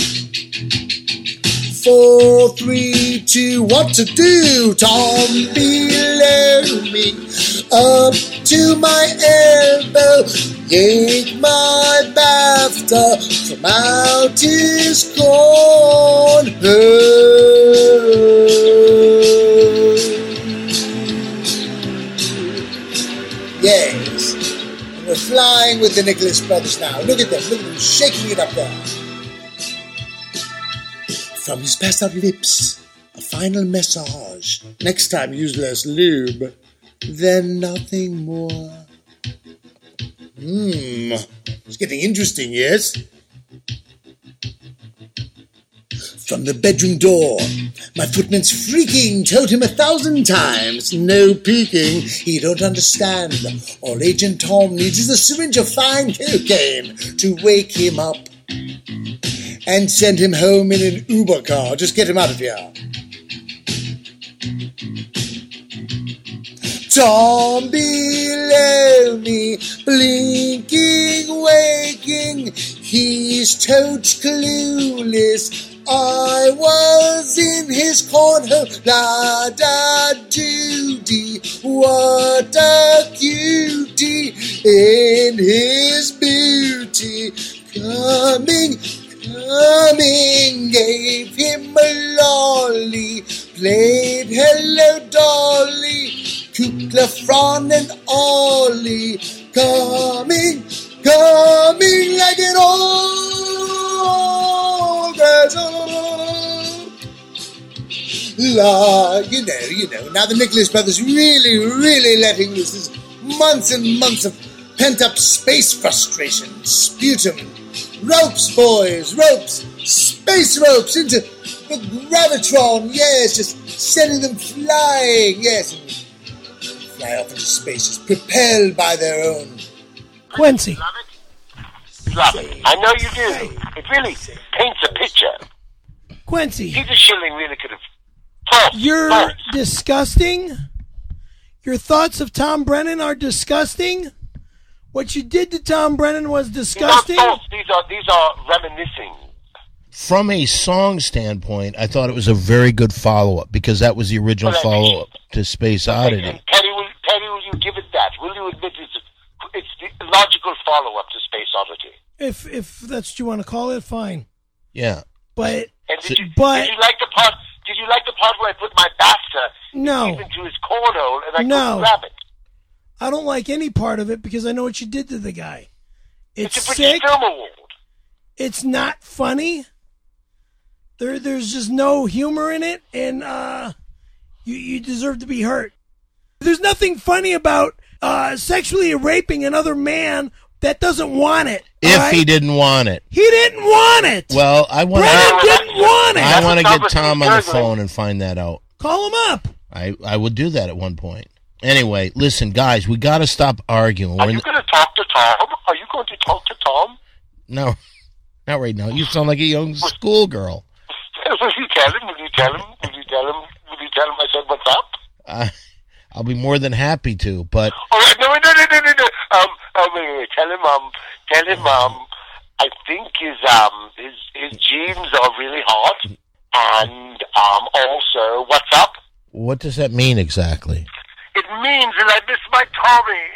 4, 3, 2, what to do? Tom below me, up to my elbow, yank my BAFTA from out his cornhole. Yes, and we're flying with the Nicholas Brothers now. Look at them shaking it up there. From his passed out lips, a final massage. Next time use less lube, then nothing more. It's getting interesting, yes? from the bedroom door. My footman's freaking, told him 1,000 times, no peeking, he don't understand. All Agent Tom needs is a syringe of fine cocaine to wake him up and send him home in an Uber car. Just get him out of here. Tom below me, blinking, waking, he's totes clueless. I was in his cornhole, la-da-doo-dee, what a cutie in his booty. Coming, gave him a lolly, played Hello Dolly, Kukla, Fran and Ollie, coming like an old gazelle. La, you know, now the Nicholas brothers really letting loose. There's months and months of pent-up space frustration, sputum, ropes, boys, ropes, space ropes into the gravitron, yes, just sending them flying, yes, and fly off into space, just propelled by their own. Quincy. Love it. I know you do. It really paints a picture. Quincy. Peter Schilling really could have talked. You're disgusting. Your thoughts of Tom Brennan are disgusting. What you did to Tom Brennan was disgusting. These are reminiscing. From a song standpoint, I thought it was a very good follow-up because that was the original follow-up to Space Oddity. Teddy, will you give it that? Will you admit it's the logical follow-up to Space Oddity? If that's what you want to call it, fine. Yeah. But did you like the part? Did you like the part where I put my basta into his cornhole and I couldn't grab it? I don't like any part of it because I know what you did to the guy. It's a British Film Award. It's not funny. There's just no humor in it, and you deserve to be hurt. There's nothing funny about sexually raping another man that doesn't want it. If he didn't want it. He didn't want it. Well, I want didn't want it. I want to get Tom on the phone and find that out. Call him up. I would do that at one point. Anyway, listen, guys, we got to stop arguing. Are you going to talk to Tom? Are you going to talk to Tom? No, not right now. You sound like a young schoolgirl. Will you tell him? Will you tell him I said what's up? I'll be more than happy to, but... All right, no. Wait. Tell him, I think his jeans are really hot, and also, what's up? What does that mean exactly? It means that I miss my Tommy.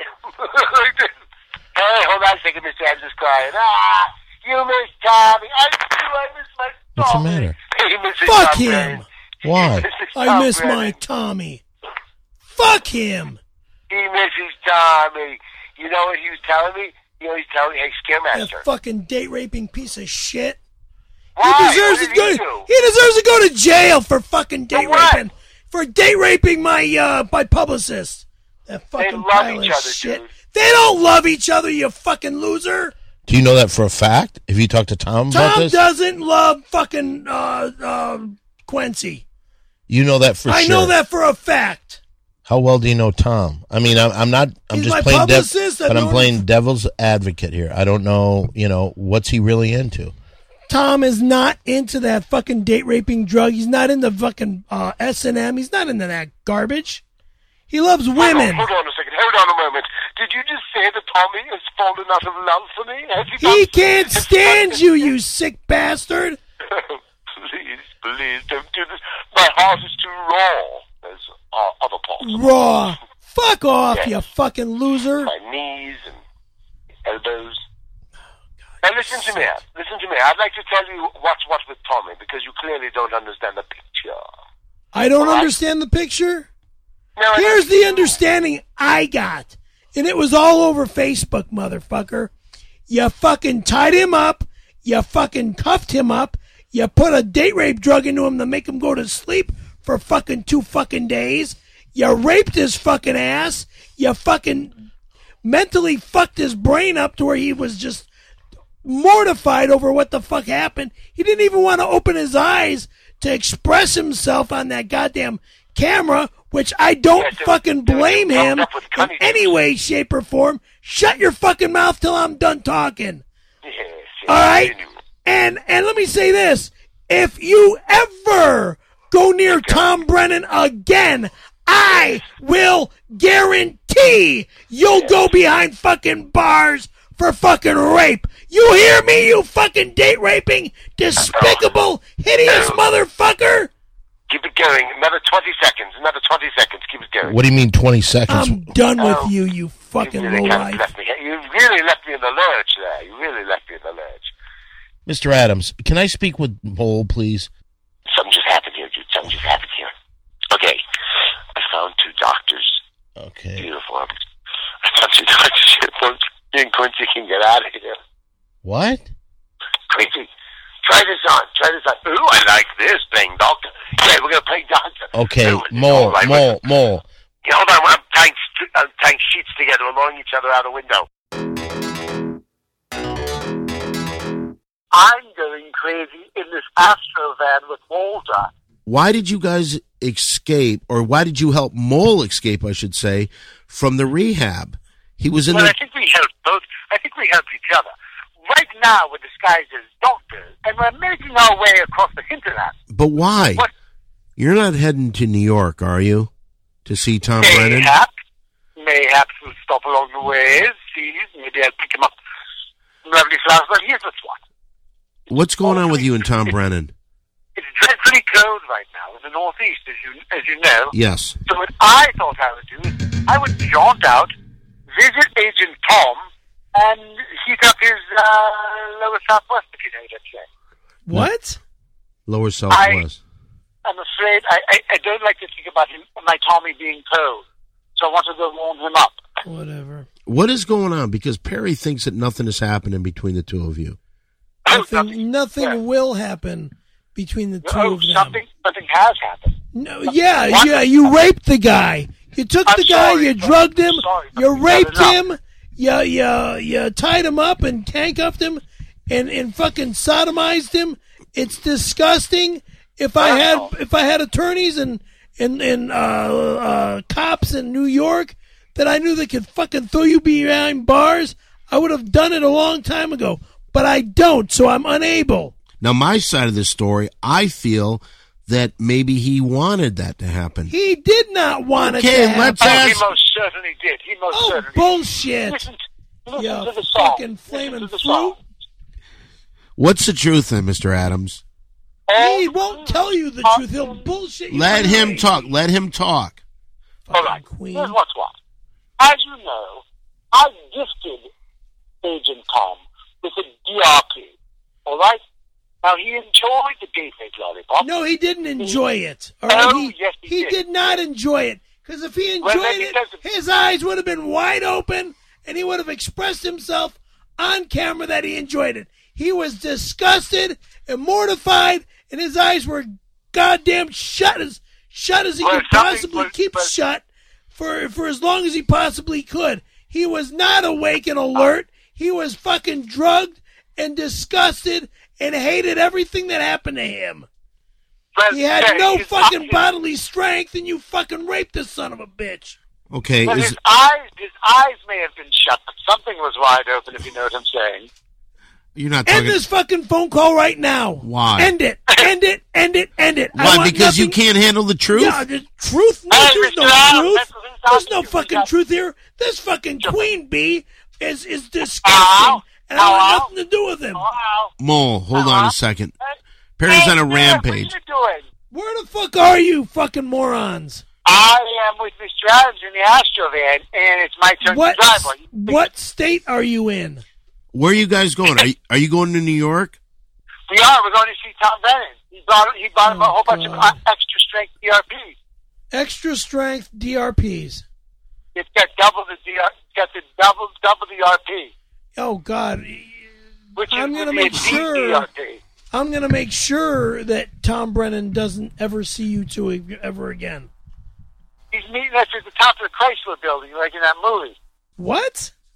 Hey, hold on a second, Mr. Adams is crying. You miss Tommy. I miss my Tommy. What's the matter? Fuck him. Why? I miss my Tommy. Fuck him. He misses Tommy. You know what he was telling me? He's telling me, hey, Scaremaster. That fucking date-raping piece of shit. Why? He deserves to go to jail for fucking date-raping. For date-raping my publicist. That fucking pile of shit. Dude. They don't love each other, you fucking loser. Do you know that for a fact? Have you talked to Tom about this? Tom doesn't love fucking Quincy. You know that for sure. I know that for a fact. How well do you know Tom? I mean, I'm He's just my playing I'm playing devil's advocate here. I don't know, what's he really into? Tom is not into that fucking date-raping drug. He's not into fucking S&M. He's not into that garbage. He loves women. Hold on a second. Hold on a moment. Did you just say that Tommy has fallen out of love for me? He can't stand you, you sick bastard. Please, don't do this. My heart is too raw. There's other parts. Raw. Fuck off, you fucking loser. My knees and elbows. Now listen to me. I'd like to tell you what's what with Tommy because you clearly don't understand the picture. I don't understand the picture? No, here's the understanding I got. And it was all over Facebook, motherfucker. You fucking tied him up. You fucking cuffed him up. You put a date rape drug into him to make him go to sleep for fucking 2 fucking days. You raped his fucking ass. You fucking mentally fucked his brain up to where he was just mortified over what the fuck happened. He didn't even want to open his eyes to express himself on that goddamn camera, which I don't fucking blame him in any way, shape, or form. Shut your fucking mouth till I'm done talking. All right? And let me say this. If you ever go near Tom Brennan again, I will guarantee you'll go behind fucking bars for fucking rape. You hear me, you fucking date raping, despicable, hideous motherfucker? Keep it going. Another 20 seconds. Another 20 seconds. Keep it going. What do you mean 20 seconds? I'm done with you fucking lowlife. You really left me in the lurch there. You really left me in the lurch. Mr. Adams, can I speak with Mole, please? Something just happened here, dude. Something just happened here. Okay. I found 2 doctors. Okay. Uniforms. I found 2 doctors. Uniforms. Me and Quincy can get out of here. What? Quincy, try this on. Ooh, I like this thing, doctor. Yeah, we're going to play doctor. Okay, Ooh, Mole. Yeah, hold on. I'm tying sheets together along each other out a window. I'm going crazy in this Astro van with Walter. Why did you guys escape, or why did you help Mole escape, I should say, from the rehab? He was in I think we helped both. I think we helped each other. Right now, we're disguised as doctors, and we're making our way across the hinterland. But why? What? You're not heading to New York, are you? To see Tom Brennan? Mayhaps we'll stop along the way. See, maybe I'll pick him up some lovely flowers. But here's what's what. What's going on with you and Tom Brennan? It's dreadfully cold right now in the Northeast, as you know. Yes. So what I thought I would do is I would jaunt out, visit Agent Tom, and heat up his lower southwest, if you know what I'm saying. What? Lower southwest. I'm afraid I don't like to think about my Tommy being cold, so I want to go warm him up. Whatever. What is going on? Because Perry thinks that nothing is happening between the two of you. Nothing will happen between the two of them. Something has happened. No, yeah, you raped the guy. You took the guy, you drugged him, you raped him, you tied him up and handcuffed him, and fucking sodomized him. It's disgusting. If I had attorneys and cops in New York that I knew they could fucking throw you behind bars, I would have done it a long time ago. But I don't, so I'm unable. Now, my side of the story, I feel that maybe he wanted that to happen. He did not want it to happen. Let's ask. He most certainly did. Bullshit. Listen you to the song. Fucking flaming fruit. What's the truth then, Mr. Adams? He won't tell you the truth. He'll bullshit you. Let him talk. Let him talk. All right. Here's what's what. As you know, I gifted Agent Tom with a DRP. All right? Now, he enjoyed the gay-fake lollipop. No, he didn't enjoy it. All right? Yes, he did not enjoy it. Because if he enjoyed it, his eyes would have been wide open, and he would have expressed himself on camera that he enjoyed it. He was disgusted and mortified, and his eyes were goddamn shut as he could possibly keep shut for as long as he possibly could. He was not awake and alert. He was fucking drugged and disgusted and hated everything that happened to him. He had no fucking bodily strength, and you fucking raped the son of a bitch. Okay. But his eyes may have been shut, but something was wide open, if you know what I'm saying. You're not talking... End this fucking phone call right now. Why? End it. Why? Because you can't handle the truth? Yeah, the truth? No, there's no truth. There's no fucking truth here. This fucking queen bee is disgusting, and I want nothing to do with him. Mole, hold on a second. Perry's on a rampage. What are you doing? Where the fuck are you, fucking morons? I am with Mr. Adams in the Astro van, and it's my turn to drive. What state are you in? Where are you guys going? Are you going to New York? We are. We're going to see Tom Brennan. He bought him a whole bunch of extra strength DRPs. Extra strength DRPs. It's got double the RP. Oh God! Which I'm going to make sure. I'm going to make sure that Tom Brennan doesn't ever see you two ever again. He's meeting us at the top of the Chrysler Building, like in that movie. What?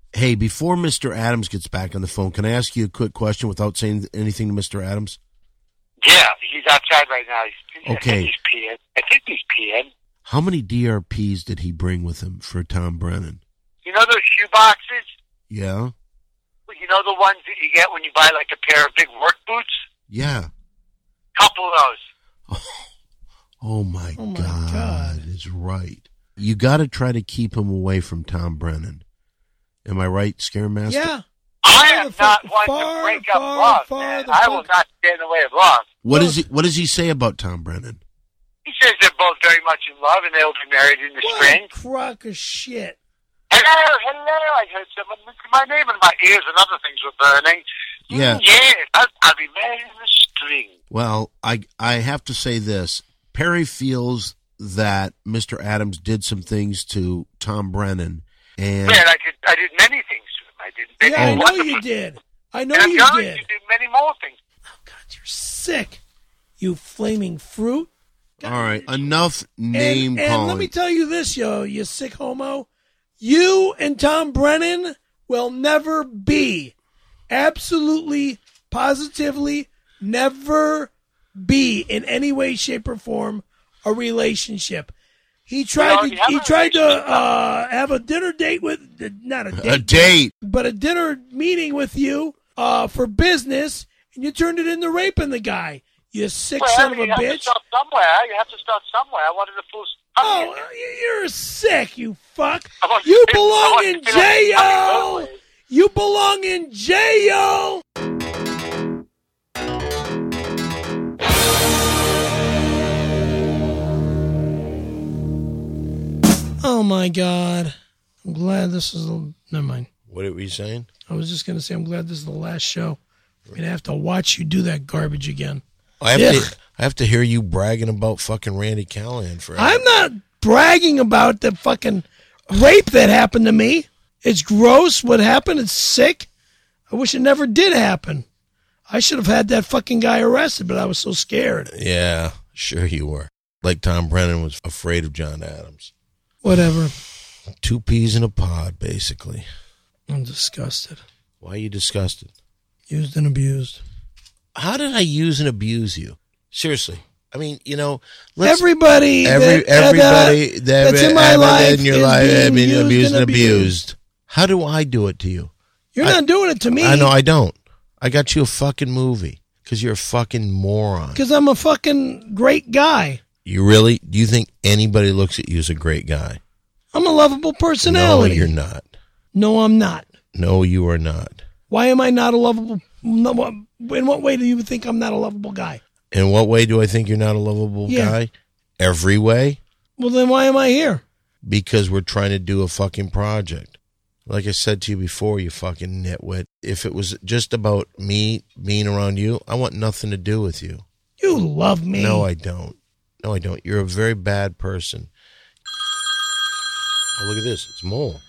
Hey, before Mr. Adams gets back on the phone, can I ask you a quick question without saying anything to Mr. Adams? Yeah, he's outside right now. Okay. I think he's peeing. How many DRPs did he bring with him for Tom Brennan? You know those shoe boxes? Yeah? You know the ones that you get when you buy like a pair of big work boots? Yeah. Couple of those. Oh my God. Is right. You got to try to keep him away from Tom Brennan. Am I right, Scaremaster? Yeah. I am not one to break up love, man. I will not stand in the way of love. What does he say about Tom Brennan? He says they're both very much in love and they'll be married in the spring. What a crock of shit. Hello. I heard someone mention my name and my ears and other things were burning. Yeah. Yes, I'll be married in the spring. Well, I have to say this. Perry feels that Mr. Adams did some things to Tom Brennan. And Man, I did many things to him. I did many I know wonderful you did. I know and you I'm going did. to do many more things. Oh, God, you're sick. You flaming fruit. all right, enough name calling. And let me tell you this, you sick homo. You and Tom Brennan will never be, absolutely, positively, never be in any way, shape, or form a relationship. He tried to have a dinner date with, not a date, but a dinner meeting with you for business, and you turned it into raping the guy. You sick son of a bitch. You have to start somewhere. I wanted to fool. Oh, you're sick, you fuck. You belong in jail. You belong in jail. Oh, my God. I'm glad this is never mind. What were you saying? I was just going to say I'm glad this is the last show. I'm going to have to watch you do that garbage again. I have to hear you bragging about fucking Randy Callahan forever. I'm not bragging about the fucking rape that happened to me. It's gross what happened. It's sick. I wish it never did happen. I should have had that fucking guy arrested, but I was so scared. Yeah, sure you were. Like Tom Brennan was afraid of John Adams. Whatever. 2 peas in a pod, basically. I'm disgusted. Why are you disgusted? Used and abused. How did I use and abuse you? Seriously. I mean, everybody that's in my life has been abused and abused. How do I do it to you? You're not doing it to me. I know I don't. I got you a fucking movie because you're a fucking moron. Because I'm a fucking great guy. You really? Do you think anybody looks at you as a great guy? I'm a lovable personality. No, you're not. No, I'm not. No, you are not. Why am I not a lovable? In what way do you think I'm not a lovable guy? In what way do I think you're not a lovable guy? Every way. Well, then why am I here? Because we're trying to do a fucking project. Like I said to you before, you fucking nitwit. If it was just about me being around you, I want nothing to do with you. You love me. No, I don't. No, I don't. You're a very bad person. Oh, look at this. It's Mole.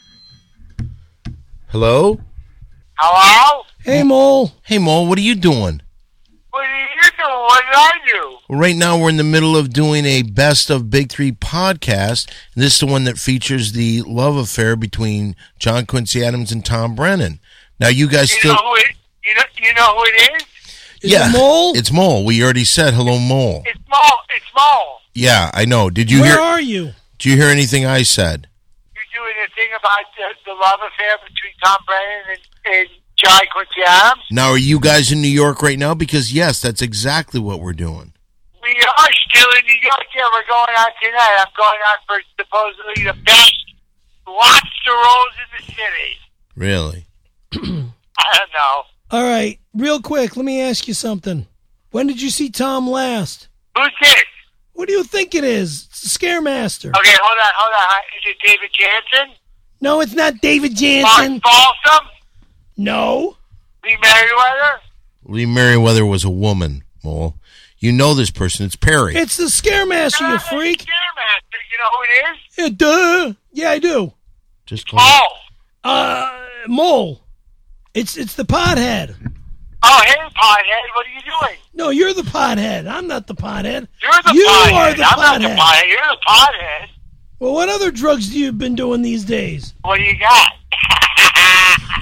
Hello? Hello? Hey, Mole. Hey, Mole, what are you doing? What are you doing? What did I do? Well, right now we're in the middle of doing a Best of Big Three podcast. And this is the one that features the love affair between John Quincy Adams and Tom Brennan. Now, you guys you know who it is? Is it Mole? It's Mole. We already said hello, Mole. It's Mole. Yeah, I know. Did you Where hear? are you? Did you hear anything I said? You're doing a thing about the love affair between Tom Brennan and John Quincy Adams? Now, are you guys in New York right now? Because, yes, that's exactly what we're doing. We are still in New York. Yeah, we're going on tonight. I'm going on for supposedly the best lobster rolls in the city. Really? I don't know. All right, real quick, let me ask you something. When did you see Tom last? Who's this? What do you think it is? It's the Scaremaster. Okay, hold on. Is it David Jansen? No, it's not David Jansen. Mark Balsam? No. Lee Merriweather? Lee Merriweather was a woman, Mole. You know this person. It's Perry. It's the Scaremaster, you freak. Scaremaster. You know who it is? Yeah, duh. Yeah, I do. Just call Mole. It's the pothead. Oh, hey, pothead. What are you doing? No, you're the pothead. I'm not the pothead. You're the you pothead. Are the I'm not pothead. the pothead. You're the pothead. Well, what other drugs do you been doing these days? What do you got?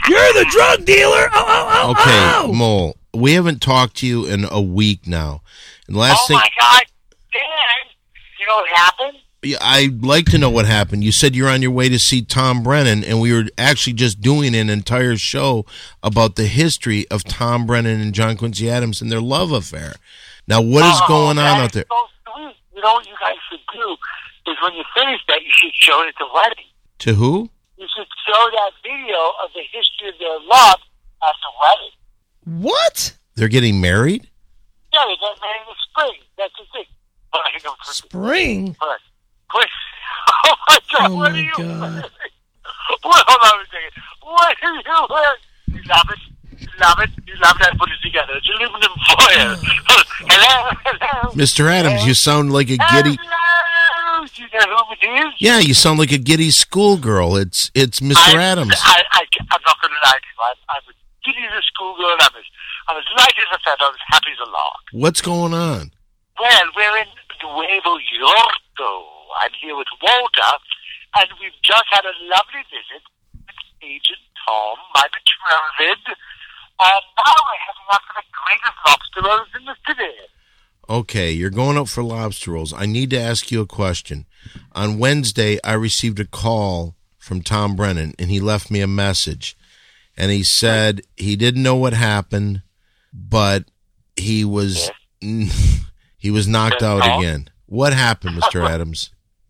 You're the drug dealer. Oh. Okay, Mole, we haven't talked to you in a week now. And last thing, my God, Dan, you know what happened? I'd like to know what happened. You said you're on your way to see Tom Brennan, and we were actually just doing an entire show about the history of Tom Brennan and John Quincy Adams and their love affair. Now, what is going on out there? So sweet. You know what you guys should do is when you finish that, you should show it at the wedding. To who? You should show that video of the history of their love at the wedding. What? They're getting married? Yeah, they got married in the spring. That's the thing. Spring? Quick. Oh, my God. Oh, what my are you God. wearing? Hold on a second. What are you wearing? You love it. You love it. You love that. Put it together. It's aluminum foil. Hello. Mr. Adams, you sound like a giddy... Hello. Do you know who it is? Yeah, you sound like a giddy schoolgirl. It's Mr. Adams. I'm not going to lie to you. I'm a giddy as a schoolgirl. I'm as light as a feather. I'm as happy as a lark. What's going on? Well, we're in Nuevo York. I'm here with Walter, and we've just had a lovely visit with Agent Tom, my betrothed, and now we're heading up for the greatest lobster rolls in the city. Okay, you're going up for lobster rolls. I need to ask you a question. On Wednesday, I received a call from Tom Brennan, and he left me a message. And he said he didn't know what happened, but he was knocked out again. What happened, Mr. Adams?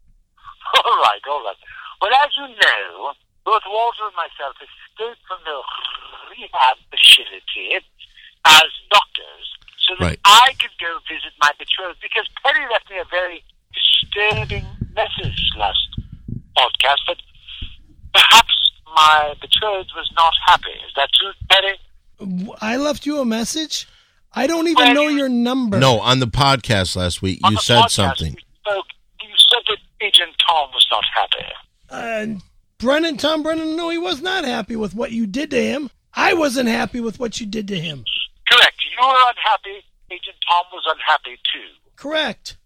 All right. Well, as you know, both Walter and myself escaped from the rehab facility as doctors so that I could go visit my betrothed, because Perry left me a very disturbing message last podcast that perhaps my betrothed was not happy. Is that true, Perry? I left you a message? I don't even know your number. No, on the podcast last week, you said something. You said that Agent Tom was not happy. Tom Brennan, no, he was not happy with what you did to him. I wasn't happy with what you did to him. Correct. You were unhappy. Agent Tom was unhappy, too. Correct.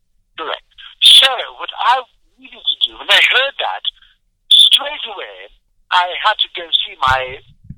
So, what I needed to do, when I heard that, straight away, I had to go see my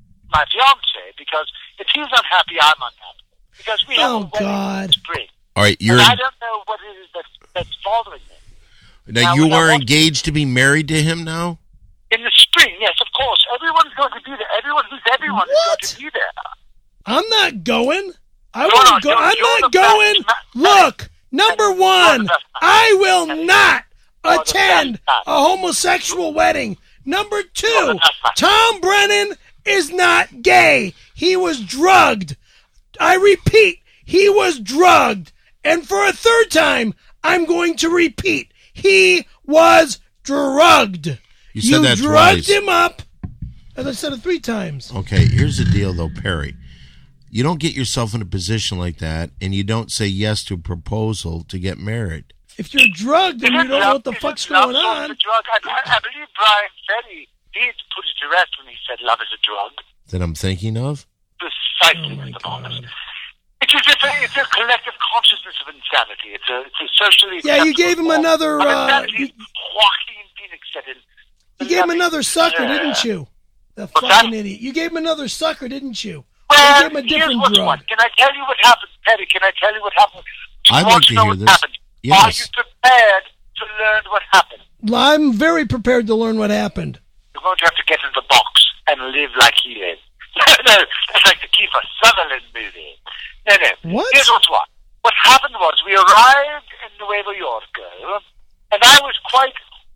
fiancé, because if he's unhappy, I'm unhappy. Because we have a wedding in spring. All right, and I don't know what it is that's bothering me. Now you are engaged to be married to him now? In the spring, yes, of course. Everyone's going to be there. Everyone is going to be there. I'm not going. I won't go. I'm not going. Look, number one, I will not attend a homosexual wedding. Number two, Tom Brennan is not gay. He was drugged. I repeat, he was drugged. And for a third time, I'm going to repeat, he was drugged. You said that drugged twice. him up, as I said it 3 times. Okay, here's the deal, though, Perry. You don't get yourself in a position like that, and you don't say yes to a proposal to get married. If you're drugged and you don't know what the fuck's going on. I believe Brian said he did put it to rest when he said love is a drug. That I'm thinking of? Precisely, Mr. Bonus. It's a collective consciousness of insanity. It's a socially... Yeah, you gave him another... Joaquin Phoenix said it. You gave him another sucker, didn't you? The fucking idiot. You gave him another sucker, didn't you? Well, you gave him a different drug. Can I tell you what happened, Petty? Can I tell you what happened? I'd like to hear this. Happened? Yes. Are you prepared to learn what happened? I'm very prepared to learn what happened. You're going to have to get in the box and live like he is. No, that's like the Kiefer Sutherland movie. No. What? Here's what. What happened was we arrived in Nuevo York, and I was quite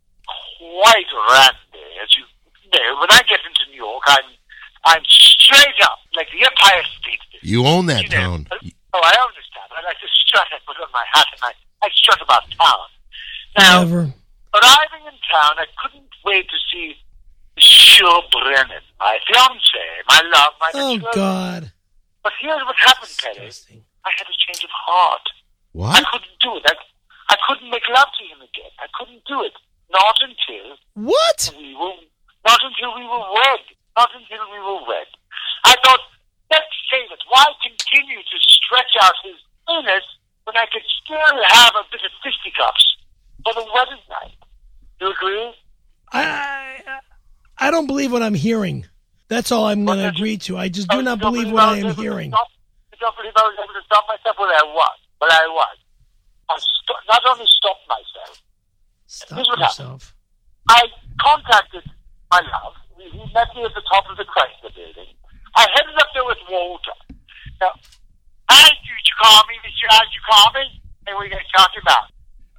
randy, as you know. When I get into New York, I'm straight up, like the Empire State Building. You own that town. Oh, I own this town. I like to strut. I put on my hat and I strut about town. Now, arriving in town, I couldn't wait to see Sure Brennan, my fiancé, my love, my betrothed. Oh, God. But here's what happened, Perry. I had a change of heart. What? I couldn't do it. I couldn't make love to him again. I couldn't do it. Not until... What? Not until we were wed. Not until we were wed. I thought, let's save it. Why continue to stretch out his anus when I could still have a bit of fisticuffs for the wedding night? You agree? I don't believe what I'm hearing. That's all I'm going to agree to. I just do not believe what I am hearing. You don't believe I was able to stop myself? Well, I was. I not only stopped myself. Here's what happened. I contacted my love. He met me at the top of the Chrysler building. I headed up there with Walter. Now, as you call me, Mr. As you call me, and we're going to talk about.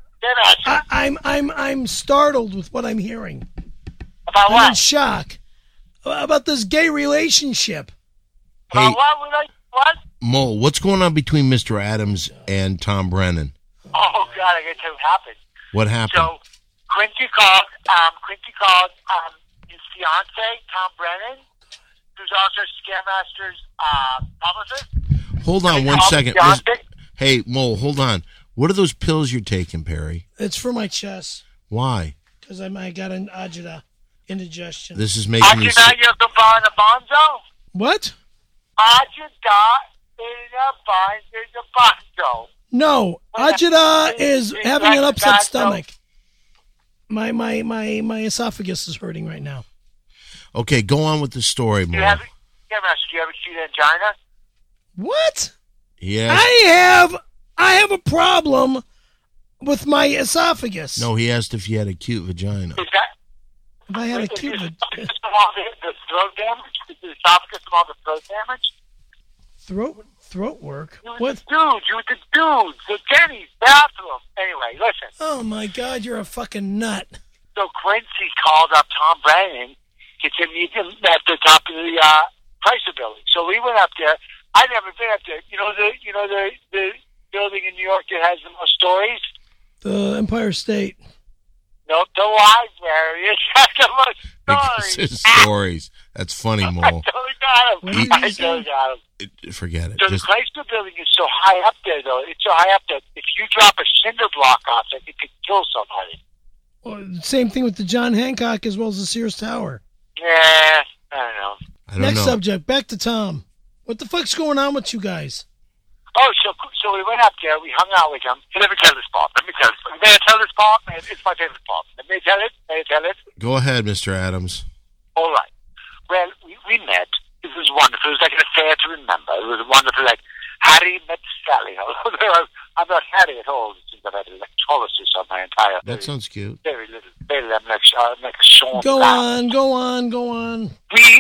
I'm startled with what I'm hearing. About what? I'm in shock about this gay relationship. Hey, what? Mo, what's going on between Mr. Adams and Tom Brennan? Oh God, I got to tell you what happened. What happened? So Quincy called his fiance, Tom Brennan, who's also Scaremaster's publicist. Hold on one second. Hey, Mo, hold on. What are those pills you're taking, Perry? It's for my chest. Why? Because I got an agita, indigestion. This is making me sick. Agita, you're the bonzo? What? Agita is a bonzo. No, agita is having an upset stomach. My esophagus is hurting right now. Okay, go on with the story, Mo. Do you have acute angina? What? Yes. I have a problem with my esophagus. No, he asked if you had acute vagina. Is that? If I had acute vagina. The throat damage? Is the esophagus from all the throat damage? Throat work? You were the dudes, the Denny's bathroom. Anyway, listen. Oh my God, you're a fucking nut. So Quincy called up Tom Brennan to meet him at the top of the Chrysler building. So we went up there. I'd never been up there. You know the building in New York that has the most stories? The Empire State. Nope, the library. It has the most stories. Stories. That's funny, Mo. I totally got him. Forget it. So the Chrysler building is so high up there, though. It's so high up that if you drop a cinder block off it, it could kill somebody. Well, same thing with the John Hancock as well as the Sears Tower. Yeah, I don't know. Next subject, back to Tom. What the fuck's going on with you guys? Oh, so we went up there, we hung out with him. So let me tell this part. May I tell this part? It's my favorite part. May I tell it? Go ahead, Mr. Adams. All right. Well, we met. It was wonderful. It was like an affair to remember. It was wonderful, like Harry met Sally. I'm not Harry at all, since I've had electrolysis on my entire... That sounds cute. Very little. I'm like Sean. Go on. We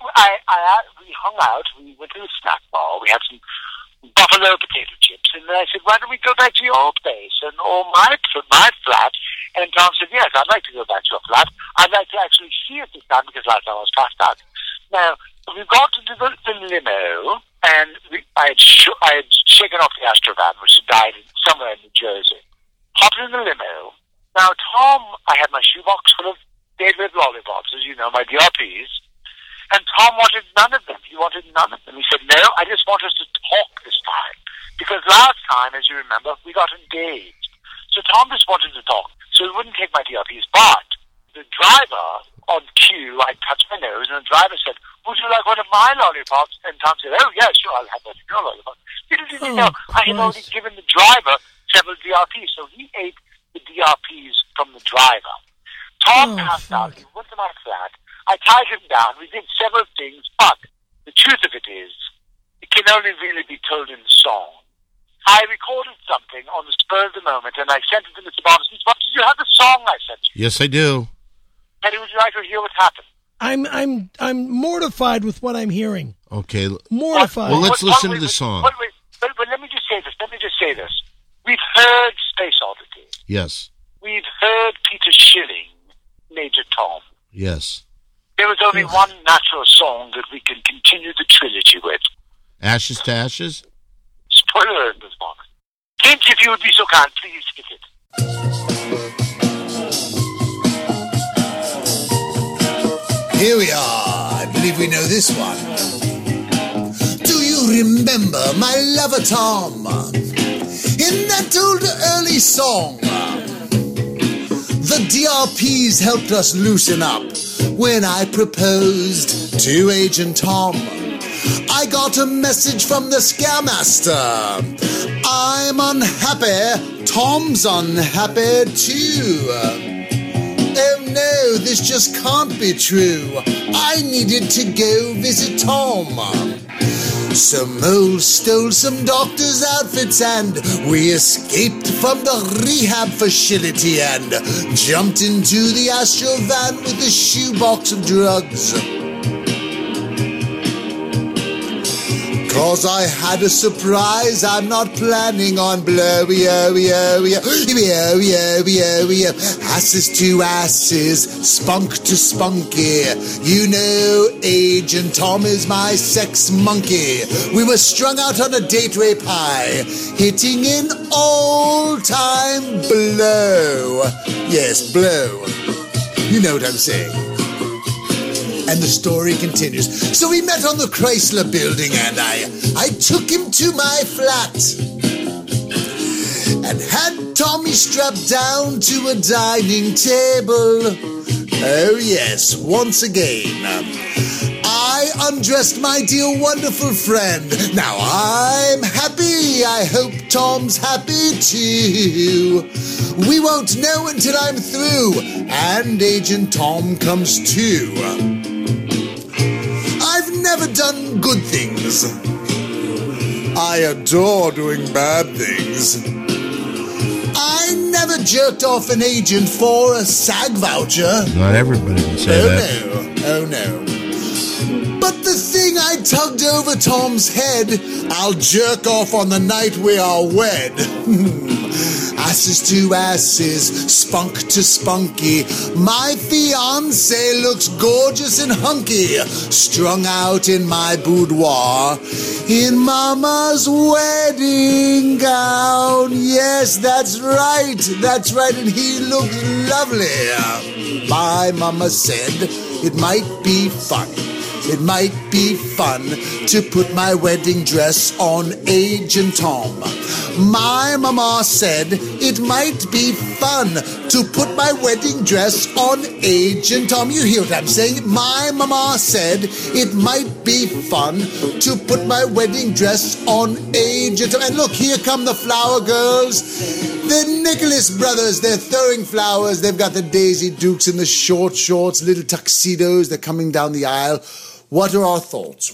hung out. We went to the snack bar. We had some buffalo potato chips, and then I said, "Why don't we go back to your old place or my flat?" And Tom said, "Yes, I'd like to go back to your flat. I'd like to actually see it this time because last time I was passed out." Now we got into the limo, and I had shaken off the Astrovan, which had died somewhere in New Jersey. Hopped in the limo. Now Tom, I had my shoebox full of David lollipops, as you know, my DRPs. And Tom wanted none of them. He wanted none of them. He said, "No, I just want us to talk this time." Because last time, as you remember, we got engaged. So Tom just wanted to talk. So he wouldn't take my DRPs. But the driver on cue, I touched my nose, and the driver said, "Would you like one of my lollipops?" And Tom said, "Oh, yeah, sure, I'll have one of your lollipops." Little did you know, I had already given the driver several DRPs. So he ate the DRPs from the driver. Tom passed out. He went to my flat. I tied him down. We did several things, but the truth of it is, it can only really be told in song. I recorded something on the spur of the moment, and I sent it to Mr. Bob. Mr. Bob, did you have the song I sent you? Yes, I do. And would you like to hear what happened? I'm mortified with what I'm hearing. Okay. Mortified. Well, let's listen to the song. But let me just say this. We've heard Space Oddity. Yes. We've heard Peter Schilling, Major Tom. Yes. There was only one natural song that we can continue the trilogy with. Ashes to Ashes? Spoiler alert, Ms. Mark. James, if you would be so kind, please hit it. Here we are. I believe we know this one. Do you remember my lover Tom? In that old early song, the DRPs helped us loosen up when I proposed to Agent Tom. I got a message from the Scaremaster. I'm unhappy, Tom's unhappy too. Oh no, this just can't be true. I needed to go visit Tom. So Mole stole some doctor's outfits and we escaped from the rehab facility and jumped into the Astro van with a shoebox of drugs. 'Cause I had a surprise, I'm not planning on asses to asses, spunk to spunky. You know, Agent Tom is my sex monkey. We were strung out on a date rape high, hitting an all-time blow. Yes, blow. You know what I'm saying. And the story continues. So we met on the Chrysler building and I took him to my flat and had Tommy strapped down to a dining table. Oh yes, once again. I undressed my dear wonderful friend. Now I'm happy. I hope Tom's happy too. We won't know until I'm through and Agent Tom comes too. I've never done good things. I adore doing bad things. I never jerked off an agent for a SAG voucher. Not everybody can say that. Oh no. But the thing I tugged over Tom's head, I'll jerk off on the night we are wed. Asses to asses, spunk to spunky. My fiancé looks gorgeous and hunky, strung out in my boudoir, in Mama's wedding gown. Yes, that's right, and he looks lovely. My mama said it might be fun. It might be fun to put my wedding dress on Agent Tom. My mama said it might be fun to put my wedding dress on Agent Tom. You hear what I'm saying? My mama said it might be fun to put my wedding dress on Agent Tom. And look, here come the flower girls. The Nicholas brothers, they're throwing flowers. They've got the Daisy Dukes in the short shorts, little tuxedos. They're coming down the aisle. What are our thoughts?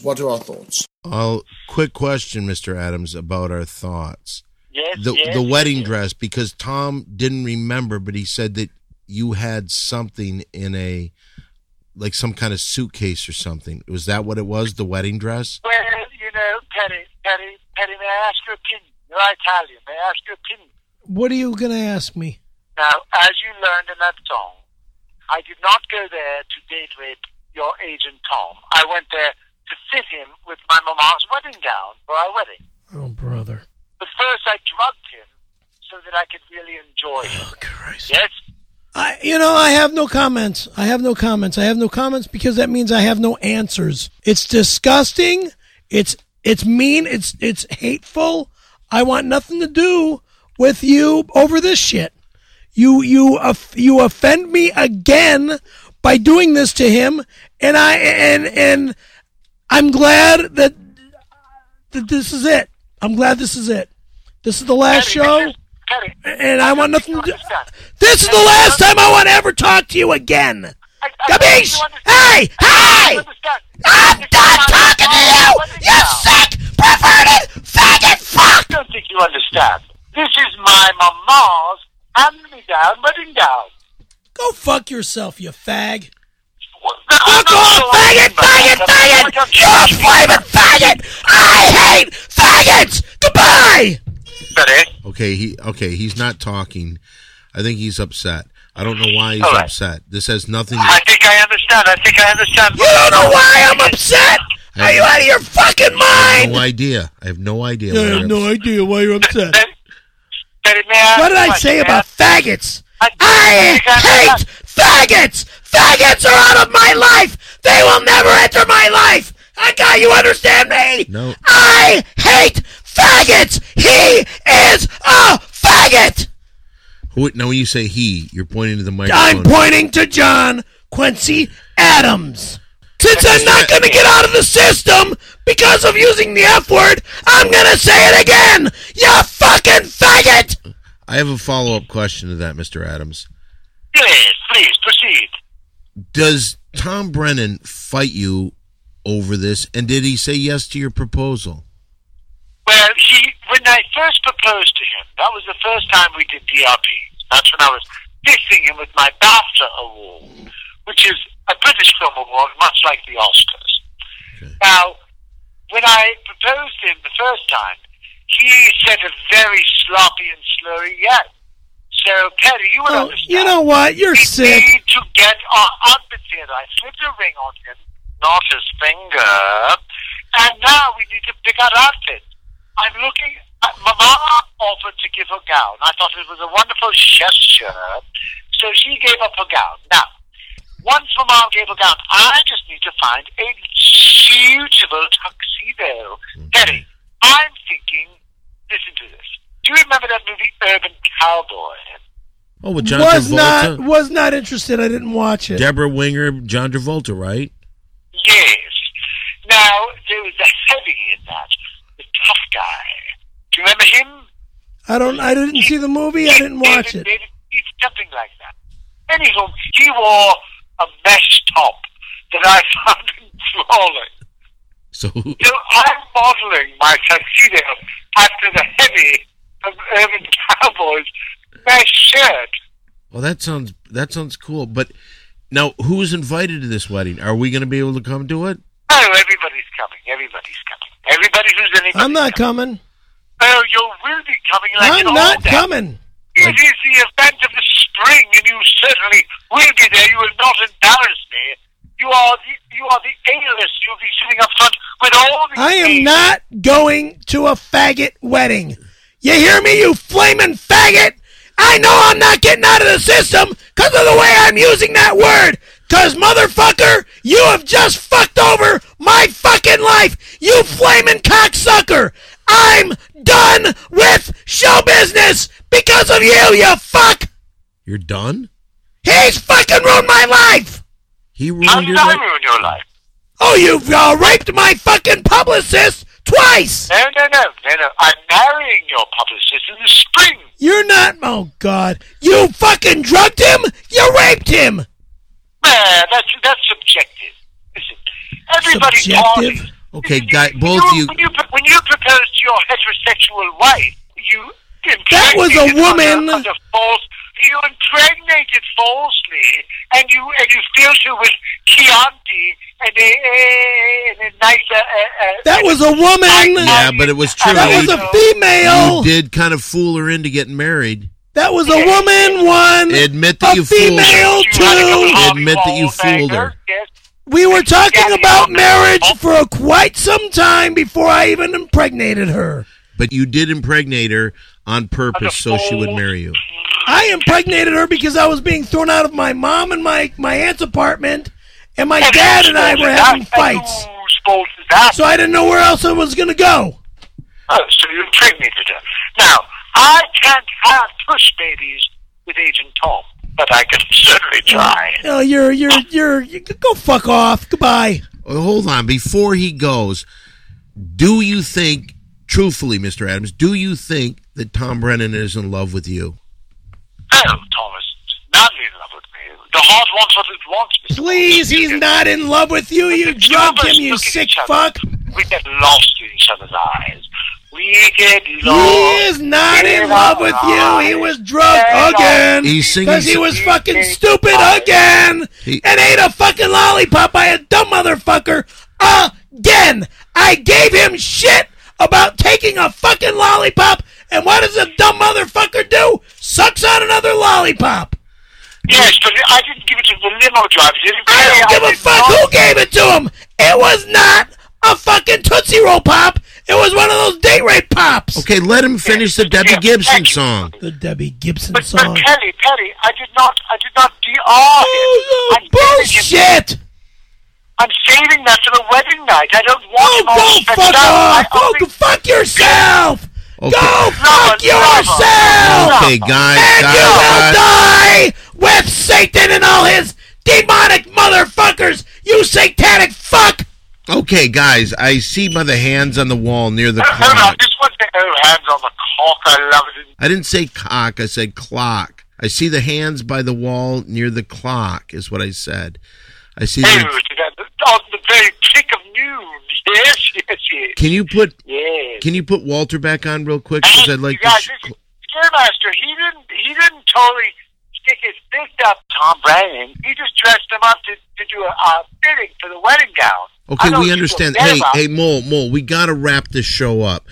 Quick question, Mr. Adams, about our thoughts. Yes, the wedding dress, because Tom didn't remember, but he said that you had something in some kind of suitcase or something. Was that what it was, the wedding dress? Well, Teddy, may I ask your opinion? You're Italian. May I ask your opinion? What are you going to ask me? Now, as you learned in that song, I did not go there to date rape your Agent Tom. I went there to fit him with my mama's wedding gown for our wedding. Oh, brother. But first I drugged him so that I could really enjoy him. Oh, Christ. Yes? I have no comments. I have no comments because that means I have no answers. It's disgusting. It's mean. It's hateful. I want nothing to do with you over this shit. You offend me again by doing this to him, and I'm glad that this is it. I'm glad this is it. This is the last show, and I want nothing to do. This is the last time I want to ever talk to you again. Gabish! Hey! I'm done talking to you! You sick, perverted, faggot fuck! I don't think you understand. This is my mama's hand-me-down wedding gown. Go fuck yourself, you fag. Fuck off, faggot! You're a flaming faggot! I hate faggots! Goodbye! Okay, he's not talking. I think he's upset. I don't know why he's upset. This has nothing to... I think I understand. You don't know why I'm upset? Are you out of your fucking mind? I have no idea. I have no idea why you're upset. What did I say about faggots? I hate faggots! Faggots are out of my life! They will never enter my life! You understand me? No. I hate faggots! He is a faggot! Now when you say he, you're pointing to the microphone. I'm pointing to John Quincy Adams. Since I'm not going to get out of the system because of using the F word, I'm going to say it again! You fucking faggot! I have a follow-up question to that, Mr. Adams. Yes, please, proceed. Does Tom Brennan fight you over this, and did he say yes to your proposal? Well, when I first proposed to him, that was the first time we did DRP. That's when I was gifting him with my BAFTA award, which is a British film award, much like the Oscars. Okay. Now, when I proposed to him the first time, he said a very sloppy and slurry yes. So, Perry, you will understand. You know what? You're sick. We need to get on the theater. I slipped a ring on him, not his finger, and now we need to pick out outfits. I'm looking at Mama offered to give her gown. I thought it was a wonderful gesture, so she gave up her gown. Now, once Mama gave her gown, I just need to find a suitable tuxedo. Perry, I'm thinking, listen to this. Do you remember that movie Urban Cowboy? Oh, with John Travolta? Was not interested. I didn't watch it. Deborah Winger, John Travolta, right? Yes. Now, there was a heavy in that. The tough guy. Do you remember him? I didn't see the movie. I didn't watch it. He's something like that. Anywho, he wore a mesh top that I found enthralling. So I'm modeling my tuxedo after the heavy of Urban Cowboy's mesh shirt. Well, that sounds cool. But now, who's invited to this wedding? Are we going to be able to come to it? Oh, everybody's coming. Everybody's coming. Everybody who's anybody. I'm not coming. Oh, you will be coming. Like I'm not coming. It is the event of the spring, and you certainly will be there. You will not embarrass me. You are the A-list. You'll be sitting up front with all the... I am not going to a faggot wedding. You hear me, you flaming faggot? I know I'm not getting out of the system because of the way I'm using that word. Because, motherfucker, you have just fucked over my fucking life. You flaming cocksucker. I'm done with show business because of you, you fuck. You're done? He's fucking ruined my life. He ruined your life? Ruined your life. Oh, you've raped my fucking publicist twice. No. I'm marrying your publicist in the spring. You're not. Oh, God. You fucking drugged him? You raped him. That's subjective. Listen, everybody's parties. Okay, guy, both of you. When you proposed to your heterosexual wife, you that was a woman. Under false, you impregnated falsely, and you filled her with Chianti and a nice. That was a woman. Yeah, but it was true. That was a female. You did kind of fool her into getting married. That was a woman, one. Admit that you fooled her. Two. Admit that you fooled her. We were talking about marriage for quite some time before I even impregnated her. But you did impregnate her on purpose so she would marry you. I impregnated her because I was being thrown out of my mom and my aunt's apartment, and my dad and I were having fights. So I didn't know where else I was going to go. Oh, so you impregnated her. Now, I can't have push babies with Agent Tom, but I can certainly try. No, you're go fuck off. Goodbye. Well, hold on. Before he goes, do you think, truthfully, Mr. Adams, do you think that Tom Brennan is in love with you? Oh, Tom is madly in love with me. The heart wants what it wants. Mr. Please, he's not in love with you. You drugged him, you sick fuck. We get lost in each other's eyes. We get lost. He is not in love with you. He was drugged again. Because he was fucking stupid again. And ate a fucking lollipop by a dumb motherfucker again. I gave him shit about taking a fucking lollipop. And what does a dumb motherfucker do? Sucks on another lollipop. Yes, but I didn't give it to the limo driver. I don't give a fuck who gave it to him. It was not a fucking Tootsie Roll pop. It was one of those date rape pops. Okay, let him finish the Debbie Gibson song. The Debbie Gibson But song. Petty, I did not DR him. Bullshit! I'm saving that for the wedding night. I don't want him all go fuck off! Go fuck yourself! Okay. Go fuck yourself! Okay, guys, and you will die with Satan and all his demonic motherfuckers, you satanic fuck! Okay, guys, I see by the hands on the wall near the clock. I just want to hands on the cock. I love it. I didn't say cock, I said clock. I see the hands by the wall near the clock, is what I said. I see on the very tick of noon. Yes. Can you put Walter back on real quick? Because I'd like guys, Scaremaster, he didn't totally stick his fist up Tom Brennan. He just dressed him up to do a fitting for the wedding gown. Okay, we understand. Hey, Mole, we got to wrap this show up.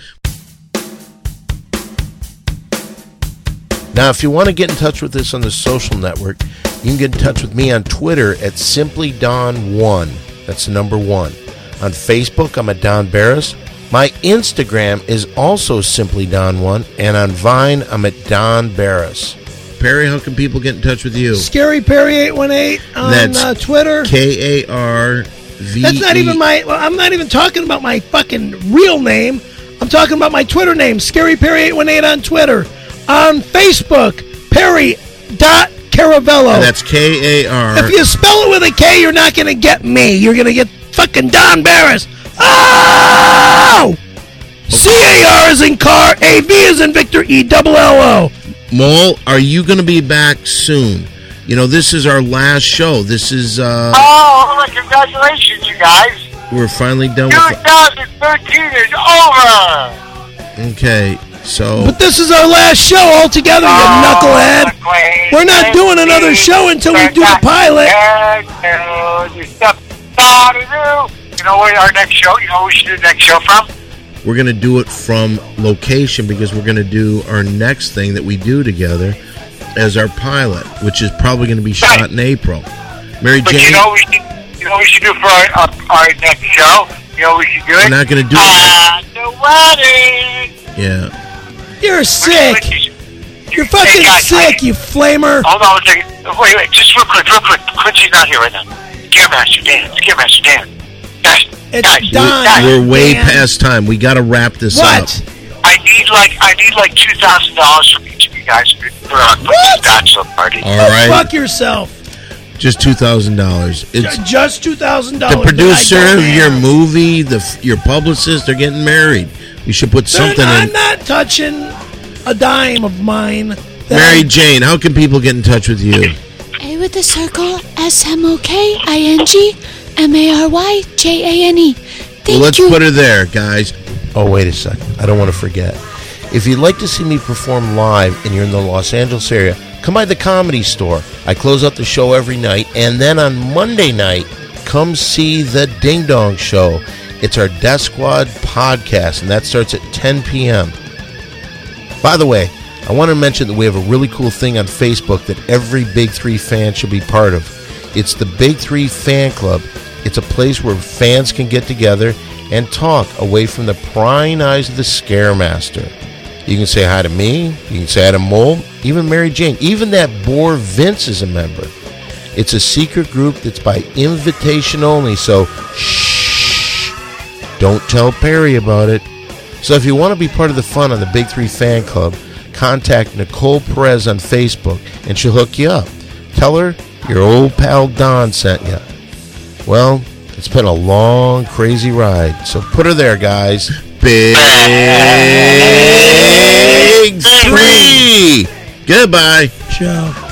Now, if you want to get in touch with us on the social network, you can get in touch with me on Twitter at SimplyDon1. That's the number 1. On Facebook, I'm at Don Barris. My Instagram is also SimplyDon1. And on Vine, I'm at Don Barris. Perry, how can people get in touch with you? Scary Perry 818 on Twitter. KARV. That's not even I'm not even talking about my fucking real name. I'm talking about my Twitter name, Scary Perry 818 on Twitter. On Facebook, Perry.Caravello. And that's KAR. If you spell it with a K, you're not going to get me. You're going to get fucking Don Barris. Oh! CAR is in car, AV is in Victor, ELLO. Mole, are you going to be back soon? You know, this is our last show. This is, congratulations, you guys. We're finally done with 2013 is over. Okay, so... But this is our last show altogether, you knucklehead. We're not doing another show until we do the pilot. You know what our next show, we should do the next show from? We're going to do it from location because we're going to do our next thing that we do together as our pilot, which is probably going to be shot in April. Mary Jane... You know what we should do for our next show? You know what we should do it? We're not going to do it. The wedding! Yeah. You're sick. You're fucking sick, you flamer. Hold on a second. Wait. Just real quick. Quincy's not here right now. Scaremaster Dan. Guys, Don. We're way past time. We got to wrap this up. I need like $2,000 from each of you guys for this bachelor party. All right. Fuck yourself. Just $2,000. It's just $2,000. The producer of your movie, your publicist, they're getting married. You should put something in. I'm not touching a dime of mine. Mary Jane, how can people get in touch with you? A with the circle, SMOKINGMARYJANE. Well, let's put her there, guys. Oh, wait a second. I don't want to forget. If you'd like to see me perform live and you're in the Los Angeles area, come by the Comedy Store. I close out the show every night. And then on Monday night, come see the Ding Dong Show. It's our Death Squad podcast, and that starts at 10 p.m. By the way, I want to mention that we have a really cool thing on Facebook that every Big 3 fan should be part of. It's the Big 3 Fan Club. It's a place where fans can get together and talk away from the prying eyes of the Scaremaster. You can say hi to me. You can say hi to Mole. Even Mary Jane. Even that bore Vince is a member. It's a secret group that's by invitation only, so shh. Don't tell Perry about it. So if you want to be part of the fun on the Big 3 Fan Club, contact Nicole Perez on Facebook, and she'll hook you up. Tell her your old pal Don sent you. Well, it's been a long, crazy ride, so put her there, guys. Big 3! Goodbye. Ciao.